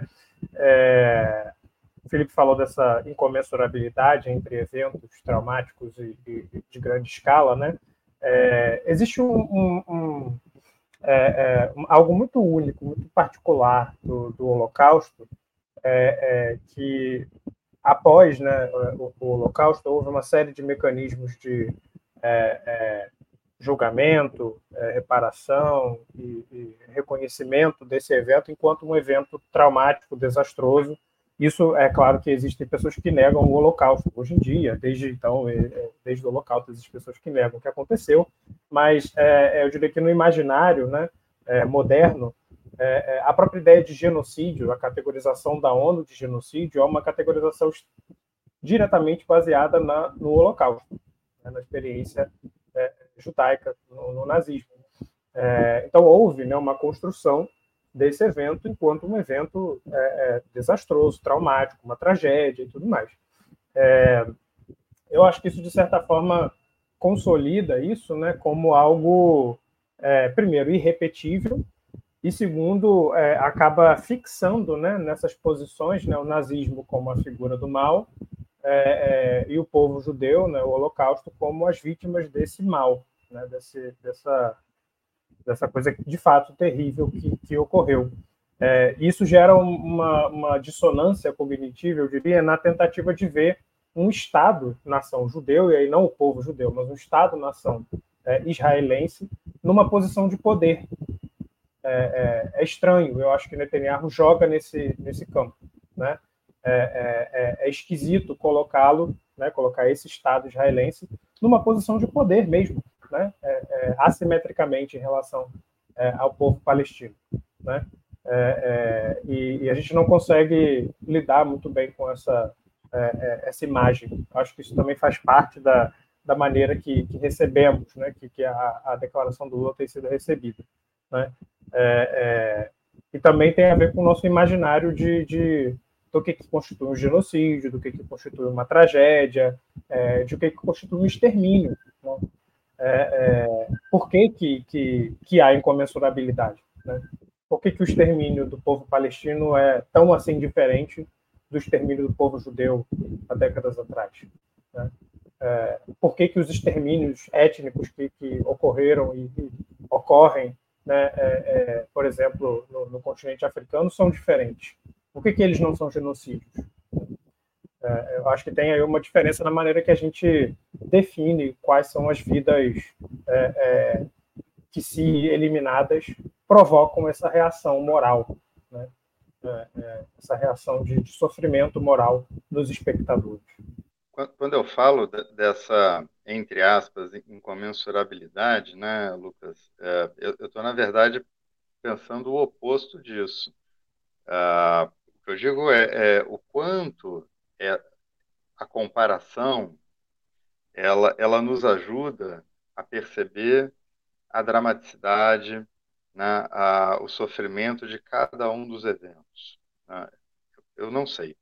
é o Felipe falou dessa incomensurabilidade entre eventos traumáticos e, e de grande escala, né? É, existe um, um, um, é, é, algo muito único, muito particular do, do Holocausto, é, é, que após, né, o, o Holocausto houve uma série de mecanismos de é, é, julgamento, é, reparação e, e reconhecimento desse evento enquanto um evento traumático, desastroso. Isso é claro que existem pessoas que negam o Holocausto hoje em dia, desde então, desde o Holocausto existem pessoas que negam o que aconteceu, mas é, eu diria que no imaginário, né, é, moderno, é, a própria ideia de genocídio, a categorização da ONU de genocídio é uma categorização diretamente baseada na, no Holocausto, né, na experiência é, judaica, no, no nazismo. É, então, houve, né, uma construção desse evento enquanto um evento é, é, desastroso, traumático, uma tragédia e tudo mais. É, eu acho que isso, de certa forma, consolida isso, né, como algo, é, primeiro, irrepetível, e segundo, é, acaba fixando, né, nessas posições, né, o nazismo como a figura do mal, é, é, e o povo judeu, né, o Holocausto, como as vítimas desse mal, né, desse, dessa, dessa coisa de fato terrível que, que ocorreu. É, isso gera uma, uma dissonância cognitiva, eu diria, na tentativa de ver um Estado-nação judeu, e aí não o povo judeu, mas um Estado-nação é, israelense, numa posição de poder. É, é, é estranho, eu acho que Netanyahu joga nesse, nesse campo, né? É, é, é esquisito colocá-lo, né, colocar esse Estado israelense numa posição de poder mesmo, né, é, é, assimetricamente em relação é, ao povo palestino, né? É, é, e, e a gente não consegue lidar muito bem com essa, é, é, essa imagem. Acho que isso também faz parte da, da maneira que, que recebemos, né, que, que a, a declaração do Lula tem sido recebida, né? É, é, e também tem a ver com o nosso imaginário de, de do que, que constitui um genocídio, do que, que constitui uma tragédia, é, de o que, que constitui um extermínio. Né? É, é, por que, que, que, que há incomensurabilidade? Né? Por que, que o extermínio do povo palestino é tão assim diferente do extermínio do povo judeu há décadas atrás? Né? É, por que, que os extermínios étnicos que, que ocorreram e, e ocorrem, né, é, é, por exemplo, no, no continente africano, são diferentes? Por que, que eles não são genocídios? É, eu acho que tem aí uma diferença na maneira que a gente define quais são as vidas é, é, que, se eliminadas, provocam essa reação moral, né? É, é, essa reação de, de sofrimento moral dos espectadores. Quando eu falo dessa, entre aspas, incomensurabilidade, né, Lucas, é, eu estou, na verdade, pensando o oposto disso. Ah, o que eu digo é, é o quanto é, a comparação ela, ela nos ajuda a perceber a dramaticidade, né, a, o sofrimento de cada um dos eventos. Né? Eu não sei.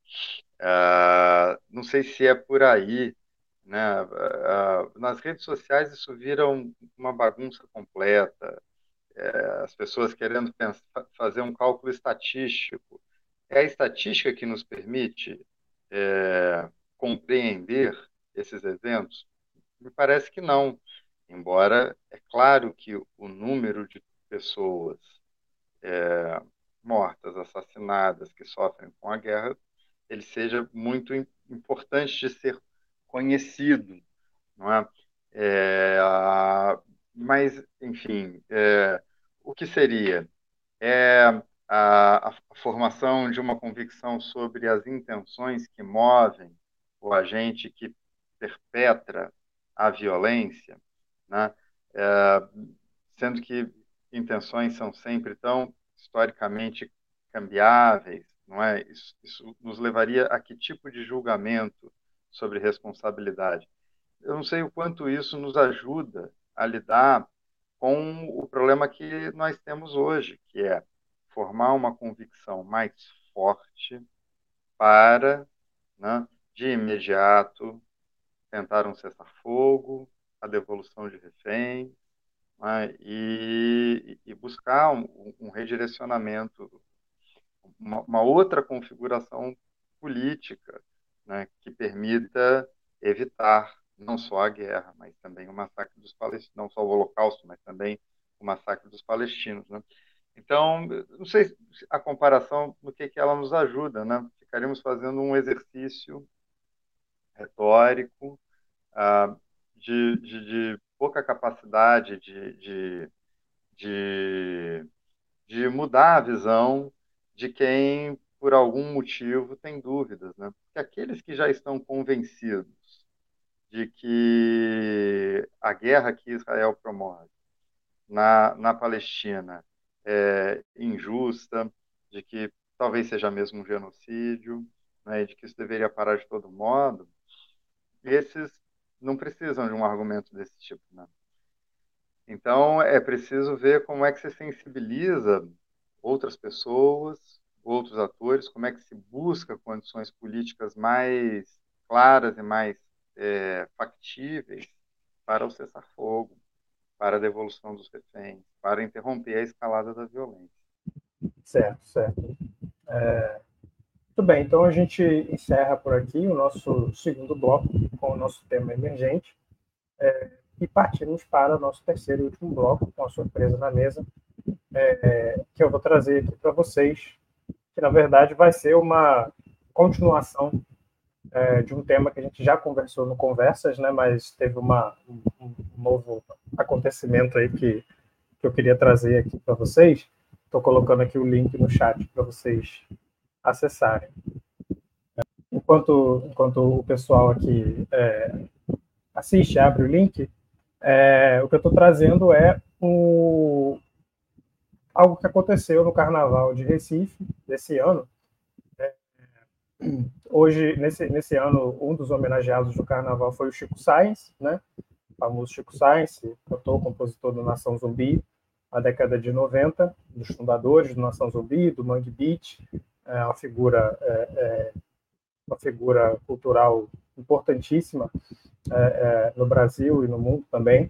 Ah, não sei se é por aí, né? Ah, nas redes sociais isso vira um, uma bagunça completa. É, as pessoas querendo pensar, fazer um cálculo estatístico. É a estatística que nos permite é, compreender esses eventos? Me parece que não. Embora é claro que o número de pessoas é, mortas, assassinadas, que sofrem com a guerra, ele seja muito importante de ser conhecido, não é? É, mas, enfim, é, o que seria? É a, a formação de uma convicção sobre as intenções que movem o agente que perpetra a violência, né? É, sendo que intenções são sempre tão historicamente cambiáveis, não é? Isso, isso nos levaria a que tipo de julgamento sobre responsabilidade? Eu não sei o quanto isso nos ajuda a lidar com o problema que nós temos hoje, que é formar uma convicção mais forte para, né, de imediato, tentar um cessar-fogo, a devolução de reféns, né, e, e buscar um, um redirecionamento, uma, uma outra configuração política, né, que permita evitar não só a guerra, mas também o massacre dos palestinos, não só o Holocausto, mas também o massacre dos palestinos, né? Então, não sei se a comparação no que, que ela nos ajuda, né? Ficaríamos fazendo um exercício retórico ah, de, de, de pouca capacidade de, de, de, de mudar a visão de quem, por algum motivo, tem dúvidas, né? Porque aqueles que já estão convencidos de que a guerra que Israel promove na, na Palestina é injusta, de que talvez seja mesmo um genocídio, né, e de que isso deveria parar de todo modo, esses não precisam de um argumento desse tipo, né? Então, é preciso ver como é que se sensibiliza outras pessoas, outros atores, como é que se busca condições políticas mais claras e mais é, factíveis para o cessar-fogo, para a devolução dos reféns, para interromper a escalada da violência. Certo, certo. É, muito bem, então a gente encerra por aqui o nosso segundo bloco com o nosso tema emergente é, e partimos para o nosso terceiro e último bloco com a surpresa na mesa, é, que eu vou trazer aqui para vocês, que na verdade vai ser uma continuação é, de um tema que a gente já conversou no Conversas, né, mas teve uma, um, um novo acontecimento aí que, que eu queria trazer aqui para vocês. Estou colocando aqui o link no chat para vocês acessarem. Enquanto, enquanto o pessoal aqui é, assiste, abre o link, é, o que eu estou trazendo é o, algo que aconteceu no Carnaval de Recife desse ano. É, hoje, nesse, nesse ano, um dos homenageados do Carnaval foi o Chico Science, né? O famoso Chico Science, cantor, compositor do Nação Zumbi, na década de noventa, dos fundadores do Nação Zumbi, do Mangue Beat, é uma figura, é, é, uma figura cultural importantíssima é, é, no Brasil e no mundo também.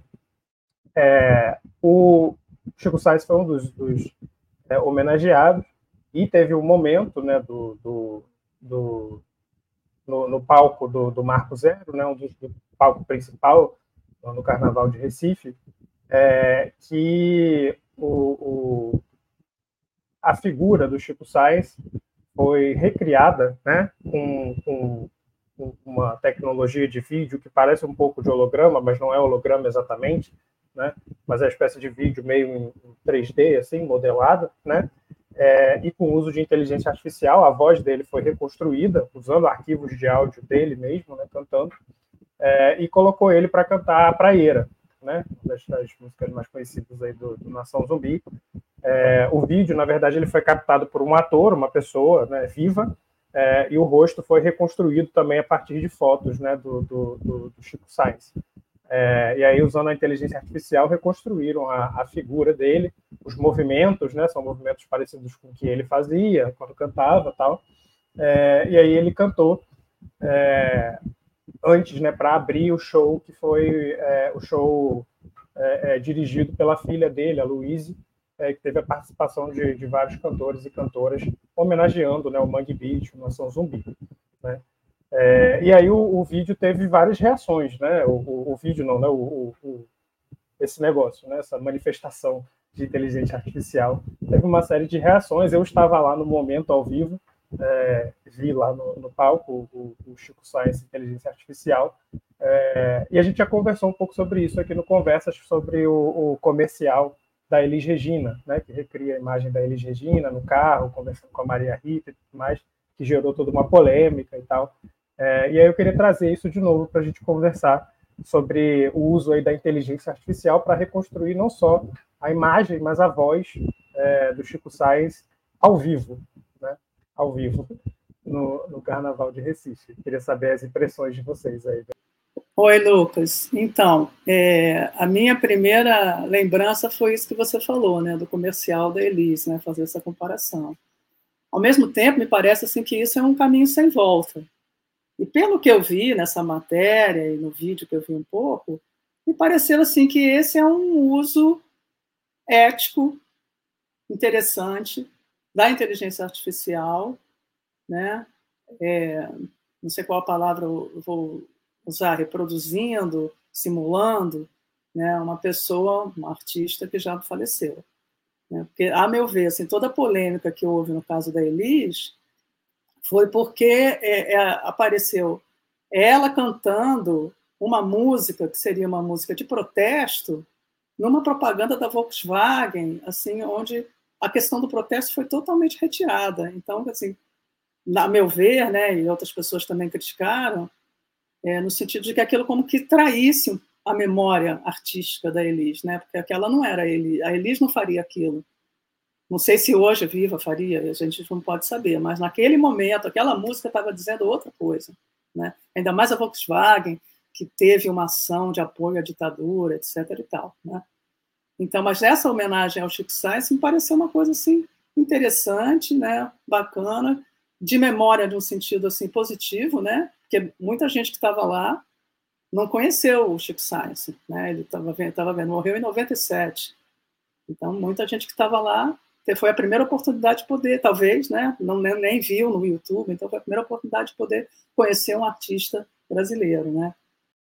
É, o Chico Science foi um dos, dos é, homenageados e teve um momento, né, do, do, do, no, no palco do, do Marco Zero, né, um dos, do palco principal no Carnaval de Recife, é, que o, o, a figura do Chico Science foi recriada, né, com, com, com uma tecnologia de vídeo que parece um pouco de holograma, mas não é holograma exatamente, né, mas é uma espécie de vídeo meio em três D, assim, modelado, né, é, e com uso de inteligência artificial. A voz dele foi reconstruída, usando arquivos de áudio dele mesmo, né, cantando, é, e colocou ele para cantar a Praieira, né, uma das, das músicas mais conhecidas aí do, do Nação Zumbi. É, o vídeo, na verdade, ele foi captado por um ator, uma pessoa, né, viva, é, e o rosto foi reconstruído também a partir de fotos, né, do, do, do, do Chico Science. É, e aí, usando a inteligência artificial, reconstruíram a, a figura dele, os movimentos, né, são movimentos parecidos com o que ele fazia quando cantava, tal. É, e aí ele cantou é, antes, né, para abrir o show, que foi é, o show é, é, dirigido pela filha dele, a Luíse, é, que teve a participação de, de vários cantores e cantoras homenageando, né, o Mangue Beat, o Nação Zumbi, né? É, e aí o, o vídeo teve várias reações, né? O, o, o vídeo não, né? O, o, esse negócio, né? Essa manifestação de inteligência artificial, teve uma série de reações. Eu estava lá no momento, ao vivo, é, vi lá no, no palco o, o Chico Science Inteligência Artificial, é, e a gente já conversou um pouco sobre isso aqui no Conversas, sobre o, o comercial da Elis Regina, né, que recria a imagem da Elis Regina no carro, conversando com a Maria Rita e tudo mais, que gerou toda uma polêmica e tal. É, e aí eu queria trazer isso de novo para a gente conversar sobre o uso aí da inteligência artificial para reconstruir não só a imagem, mas a voz é, do Chico Science ao vivo, né? Ao vivo, no, no Carnaval de Recife. Queria saber as impressões de vocês aí. Oi, Lucas. Então, é, a minha primeira lembrança foi isso que você falou, né, do comercial da Elis, né, fazer essa comparação. Ao mesmo tempo, me parece assim, que isso é um caminho sem volta. E pelo que eu vi nessa matéria e no vídeo que eu vi um pouco, me pareceu assim, que esse é um uso ético, interessante, da inteligência artificial, né? É, não sei qual a palavra eu vou usar, reproduzindo, simulando, né? Uma pessoa, uma artista que já faleceu. Né? Porque, a meu ver, assim, toda a polêmica que houve no caso da Elis foi porque é, é, apareceu ela cantando uma música que seria uma música de protesto numa propaganda da Volkswagen, assim, onde a questão do protesto foi totalmente retirada. Então, assim, a meu ver, né, e outras pessoas também criticaram, é, no sentido de que aquilo como que traísse a memória artística da Elis, né, porque aquela não era a Elis, a Elis não faria aquilo. Não sei se hoje a Viva faria, a gente não pode saber, mas naquele momento, aquela música estava dizendo outra coisa, né? Ainda mais a Volkswagen, que teve uma ação de apoio à ditadura, etc e tal, né? Então, mas essa homenagem ao Chico Science me pareceu uma coisa assim interessante, né? Bacana, de memória de um sentido assim positivo, né? Porque muita gente que estava lá não conheceu o Chico Science, né? Ele estava vendo, estava vendo, morreu em noventa e sete. Então, muita gente que estava lá, foi a primeira oportunidade de poder, talvez, né? Não, nem viu no YouTube, então foi a primeira oportunidade de poder conhecer um artista brasileiro, né?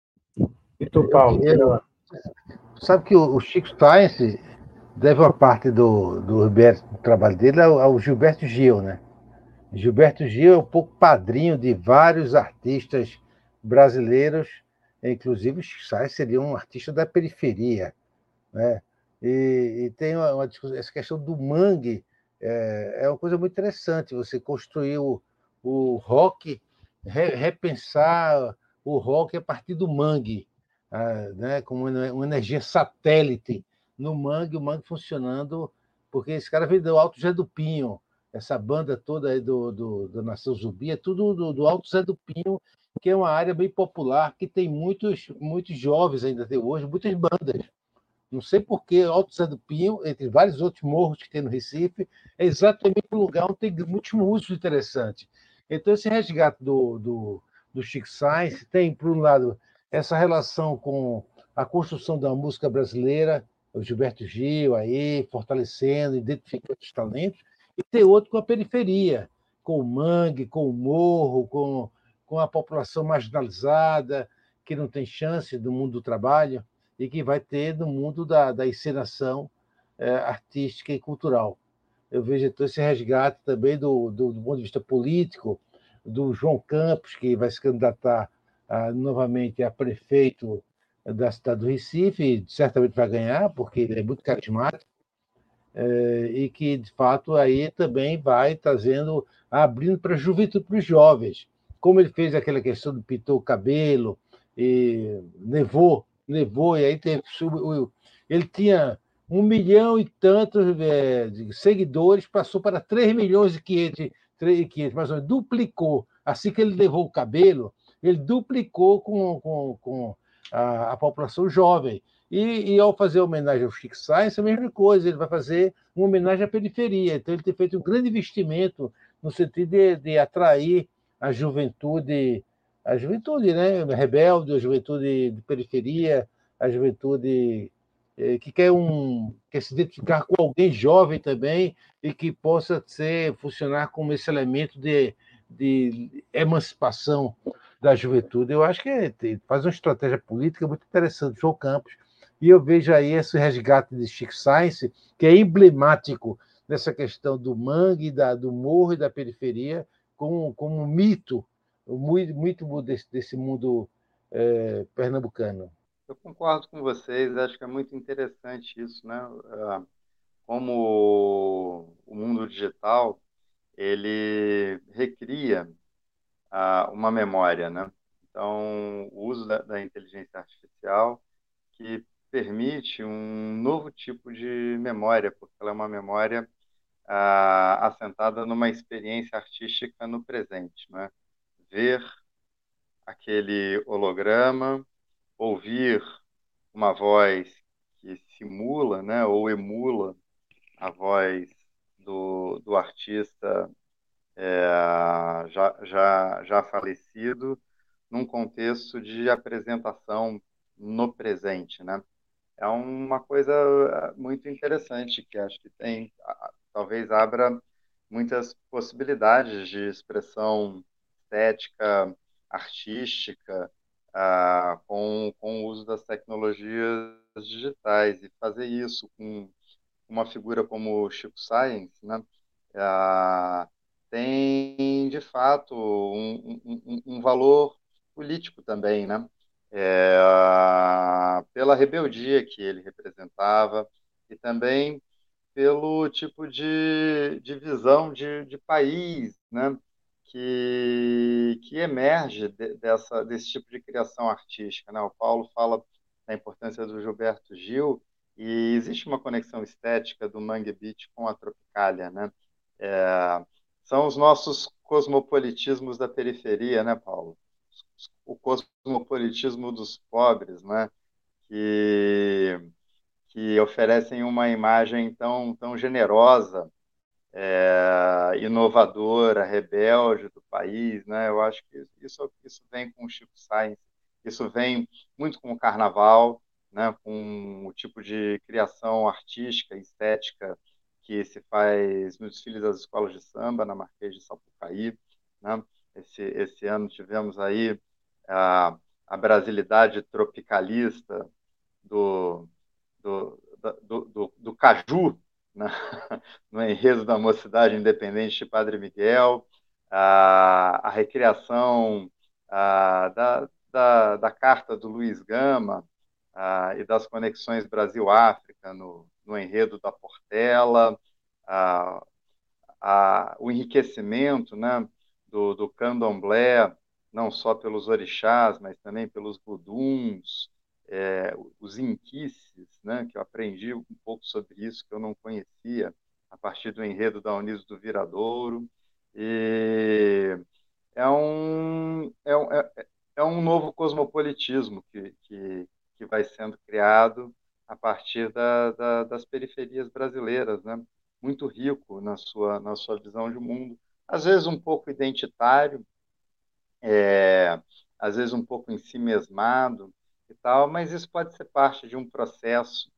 E tu, Paulo? Eu, eu, sabe que o, o Chico Science deve uma parte do, do, do trabalho dele ao, ao Gilberto Gil, né? Gilberto Gil é um pouco padrinho de vários artistas brasileiros, inclusive o Chico Science seria um artista da periferia, né? E, e tem uma, uma discussão, essa questão do mangue é, é uma coisa muito interessante, você construir o, o rock, re, repensar o rock a partir do mangue, ah, né, como uma, uma energia satélite no mangue, o mangue funcionando, porque esse cara veio do Alto Zé do Pinho, essa banda toda aí do, do, do Nação Zumbi, é tudo do, do Alto Zé do Pinho, que é uma área bem popular, que tem muitos, muitos jovens ainda até hoje, muitas bandas. Não sei por que Alto Zé do Pinho, entre vários outros morros que tem no Recife, é exatamente um lugar onde tem muitos músicos interessantes. Então, esse resgate do, do, do Chico Science tem, por um lado, essa relação com a construção da música brasileira, o Gilberto Gil aí, fortalecendo, identificando os talentos, e tem outro com a periferia, com o mangue, com o morro, com, com a população marginalizada, que não tem chance no mundo do trabalho, e que vai ter no mundo da, da encenação é, artística e cultural. Eu vejo então esse resgate também do, do, do ponto de vista político, do João Campos, que vai se candidatar a, novamente a prefeito da cidade do Recife, e certamente vai ganhar, porque ele é muito carismático, é, e que, de fato, aí também vai trazendo, abrindo para a juventude, para os jovens. Como ele fez aquela questão do pintou o cabelo, e levou levou, e aí teve, ele tinha um milhão e tantos é, de seguidores, passou para três milhões e quinhentos, mais ou menos, duplicou. Assim que ele levou o cabelo, ele duplicou com, com, com a, a população jovem. E, e ao fazer homenagem ao Chico Science, a mesma coisa, ele vai fazer uma homenagem à periferia. Então, ele tem feito um grande investimento no sentido de, de atrair a juventude, a juventude, né, rebelde, a juventude de periferia, a juventude eh, que quer, um, quer se identificar com alguém jovem também e que possa ser, funcionar como esse elemento de, de emancipação da juventude. Eu acho que é, faz uma estratégia política muito interessante. João Campos E eu vejo aí esse resgate de Chico Sainz, que é emblemático nessa questão do mangue, da, do morro e da periferia, como, como um mito, muito, muito desse, desse mundo é, pernambucano. Eu concordo com vocês, acho que é muito interessante isso, né? Como o mundo digital, ele recria uma memória, né? Então, o uso da, da inteligência artificial que permite um novo tipo de memória, porque ela é uma memória ah, assentada numa experiência artística no presente, né? Ver aquele holograma, ouvir uma voz que simula, né, ou emula a voz do, do artista é, já, já, já falecido, num contexto de apresentação no presente, né? É uma coisa muito interessante que acho que tem, talvez abra muitas possibilidades de expressão estética, artística, ah, com, com o uso das tecnologias digitais. E fazer isso com uma figura como o Chico Science, né, ah, tem, de fato, um, um, um valor político também, né? É, pela rebeldia que ele representava e também pelo tipo de, de visão de, de país, né, que, que emerge de, dessa, desse tipo de criação artística, né? O Paulo fala da importância do Gilberto Gil e existe uma conexão estética do Mangue Beat com a Tropicália, né? É, são os nossos cosmopolitismos da periferia, né, Paulo? O cosmopolitismo dos pobres, né? Que que oferecem uma imagem tão, tão generosa, é, inovadora, rebelde do país, né? Eu acho que isso, isso vem com o Chico Science, isso vem muito com o carnaval, né? Com o tipo de criação artística e estética que se faz nos desfiles das escolas de samba, na Marquês de Sapucaí, né? Esse, esse ano tivemos aí a, a brasilidade tropicalista do do, do, do, do Caju, né? No enredo da Mocidade Independente de Padre Miguel, a, a recriação a, da, da, da Carta do Luiz Gama a, e das conexões Brasil-África no, no enredo da Portela, a, a, o enriquecimento, né, do, do candomblé, não só pelos orixás, mas também pelos buduns, é, os inquices, né, que eu aprendi um pouco sobre isso, que eu não conhecia, a partir do enredo da Uniso do Viradouro. E é um, é um, é, é um novo cosmopolitismo que, que, que vai sendo criado a partir da, da, das periferias brasileiras, né? Muito rico na sua, na sua visão de mundo, às vezes um pouco identitário, é, às vezes um pouco ensimesmado e tal, mas isso pode ser parte de um processo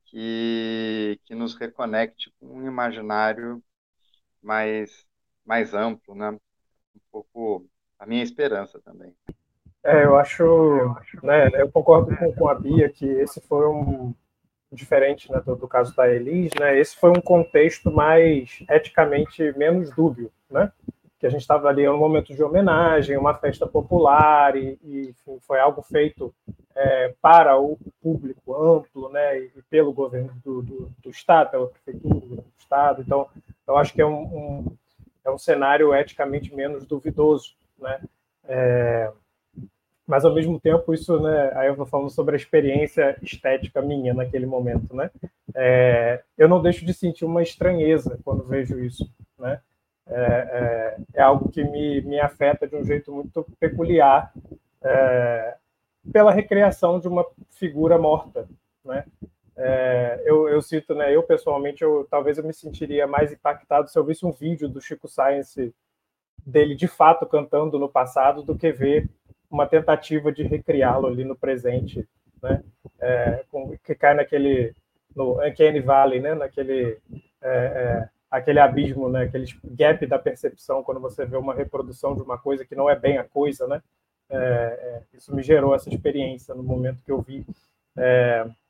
que, que nos reconecte com um imaginário mais, mais amplo, né? Um pouco a minha esperança também. É, eu acho, né, eu concordo com, com a Bia que esse foi um, diferente, né, do, do caso da Elis, né, esse foi um contexto mais eticamente menos dúbio, né, que a gente estava ali em um momento de homenagem, uma festa popular e, e enfim, foi algo feito é, para o público amplo, né, e pelo governo do, do, do estado, pela prefeitura do estado. Então, eu acho que é um, um é um cenário eticamente menos duvidoso, né. É, mas ao mesmo tempo isso, né, aí eu vou falando sobre a experiência estética minha naquele momento, né, é, eu não deixo de sentir uma estranheza quando vejo isso, né, é, é, é algo que me, me afeta de um jeito muito peculiar, é, pela recriação de uma figura morta, né, é, eu, eu cito, né, eu pessoalmente, eu, talvez eu me sentiria mais impactado se eu visse um vídeo do Chico Science dele de fato cantando no passado do que ver uma tentativa de recriá-lo ali no presente, né? É, com, que cai naquele no Uncanny Valley, né? Naquele é, é, aquele abismo, né? Aquele gap da percepção quando você vê uma reprodução de uma coisa que não é bem a coisa, né? É, é, isso me gerou essa experiência no momento que eu vi. É,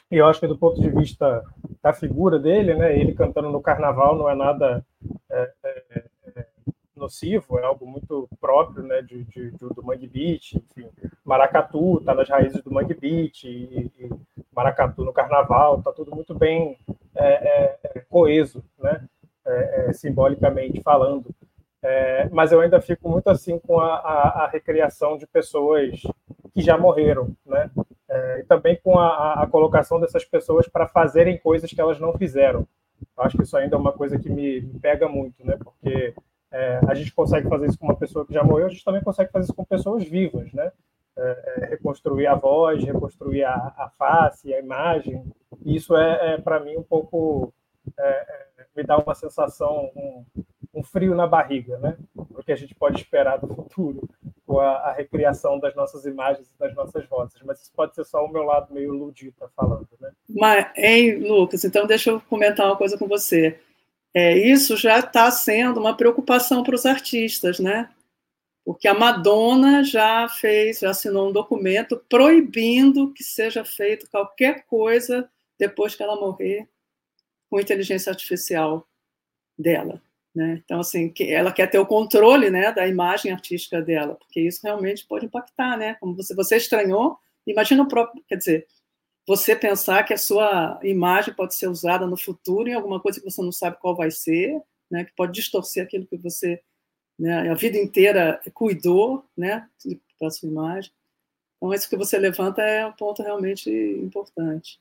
E eu acho que do ponto de vista da figura dele, né, ele cantando no carnaval não é nada é, é, é, nocivo, é algo muito próprio, né, de, de, de, do Mangue Beat, enfim. Maracatu está nas raízes do Mangue Beat, e, e maracatu no carnaval, está tudo muito bem é, é, coeso, né, é, é, simbolicamente falando. É, mas eu ainda fico muito assim com a, a, a recriação de pessoas que já morreram, né? É, e também com a, a colocação dessas pessoas para fazerem coisas que elas não fizeram. Eu acho que isso ainda é uma coisa que me, me pega muito, né? Porque é, a gente consegue fazer isso com uma pessoa que já morreu, a gente também consegue fazer isso com pessoas vivas, né? É, é, reconstruir a voz, reconstruir a, a face, a imagem. E isso é, é para mim, um pouco... É, é, me dá uma sensação, um, um frio na barriga, né? Porque a gente pode esperar do futuro com a, a recriação das nossas imagens e das nossas vozes. Mas isso pode ser só o meu lado meio ludita falando, né? Mas, hein, Lucas, então deixa eu comentar uma coisa com você. É, isso já está sendo uma preocupação para os artistas, né? Porque a Madonna já fez, já assinou um documento proibindo que seja feito qualquer coisa depois que ela morrer com inteligência artificial dela, né? Então, assim, que ela quer ter o controle, né, da imagem artística dela, porque isso realmente pode impactar, né? Como você, você estranhou, imagina o próprio, quer dizer, você pensar que a sua imagem pode ser usada no futuro em alguma coisa que você não sabe qual vai ser, né, que pode distorcer aquilo que você, né, a vida inteira cuidou, né, da sua imagem. Então, isso que você levanta é um ponto realmente importante.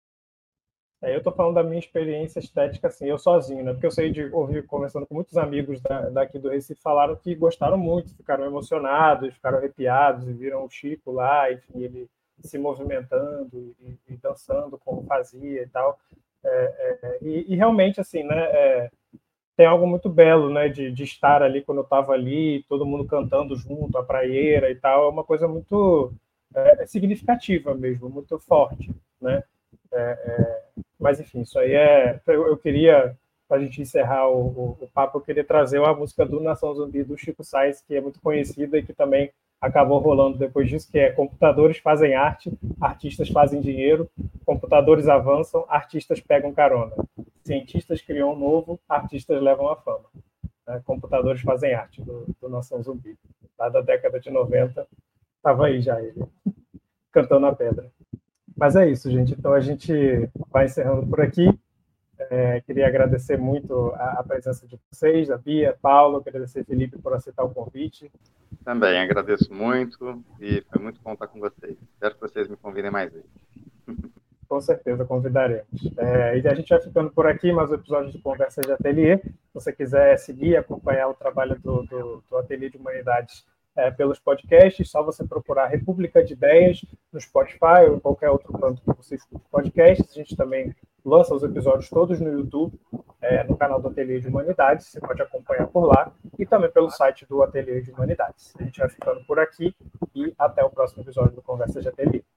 Eu estou falando da minha experiência estética, assim, eu sozinho, né? Porque eu sei de ouvir, conversando com muitos amigos da, daqui do Recife, falaram que gostaram muito, ficaram emocionados, ficaram arrepiados e viram o Chico lá, enfim, ele se movimentando e, e dançando como fazia e tal. É, é, e, e realmente, assim, né? É, tem algo muito belo, né? De, de estar ali quando eu estava ali, todo mundo cantando junto, a praieira e tal, é uma coisa muito é, significativa mesmo, muito forte, né? É, é, mas, enfim, isso aí é... Eu, eu queria, para a gente encerrar o, o, o papo, eu queria trazer uma música do Nação Zumbi, do Chico Sainz, que é muito conhecida e que também acabou rolando depois disso, que é Computadores fazem arte, artistas fazem dinheiro, computadores avançam, artistas pegam carona. Cientistas criam um novo, artistas levam a fama. É, computadores fazem arte, do, do Nação Zumbi. Lá da década de noventa, estava aí já ele, cantando a pedra. Mas é isso, gente. Então a gente vai encerrando por aqui. É, queria agradecer muito a, a presença de vocês, a Bia, Paulo, agradecer a Felipe por aceitar o convite. Também agradeço muito e foi muito bom estar com vocês. Espero que vocês me convidem mais vezes. Com certeza, convidaremos. É, e a gente vai ficando por aqui, mais um episódio de Conversa de Ateliê. Se você quiser seguir e acompanhar o trabalho do, do, do Ateliê de Humanidades é, pelos podcasts, só você procurar República de Ideias no Spotify ou em qualquer outro canto que você escute podcasts. A gente também lança os episódios todos no YouTube, é, no canal do Ateliê de Humanidades. Você pode acompanhar por lá e também pelo site do Ateliê de Humanidades. A gente vai ficando por aqui e até o próximo episódio do Conversa de Ateliê.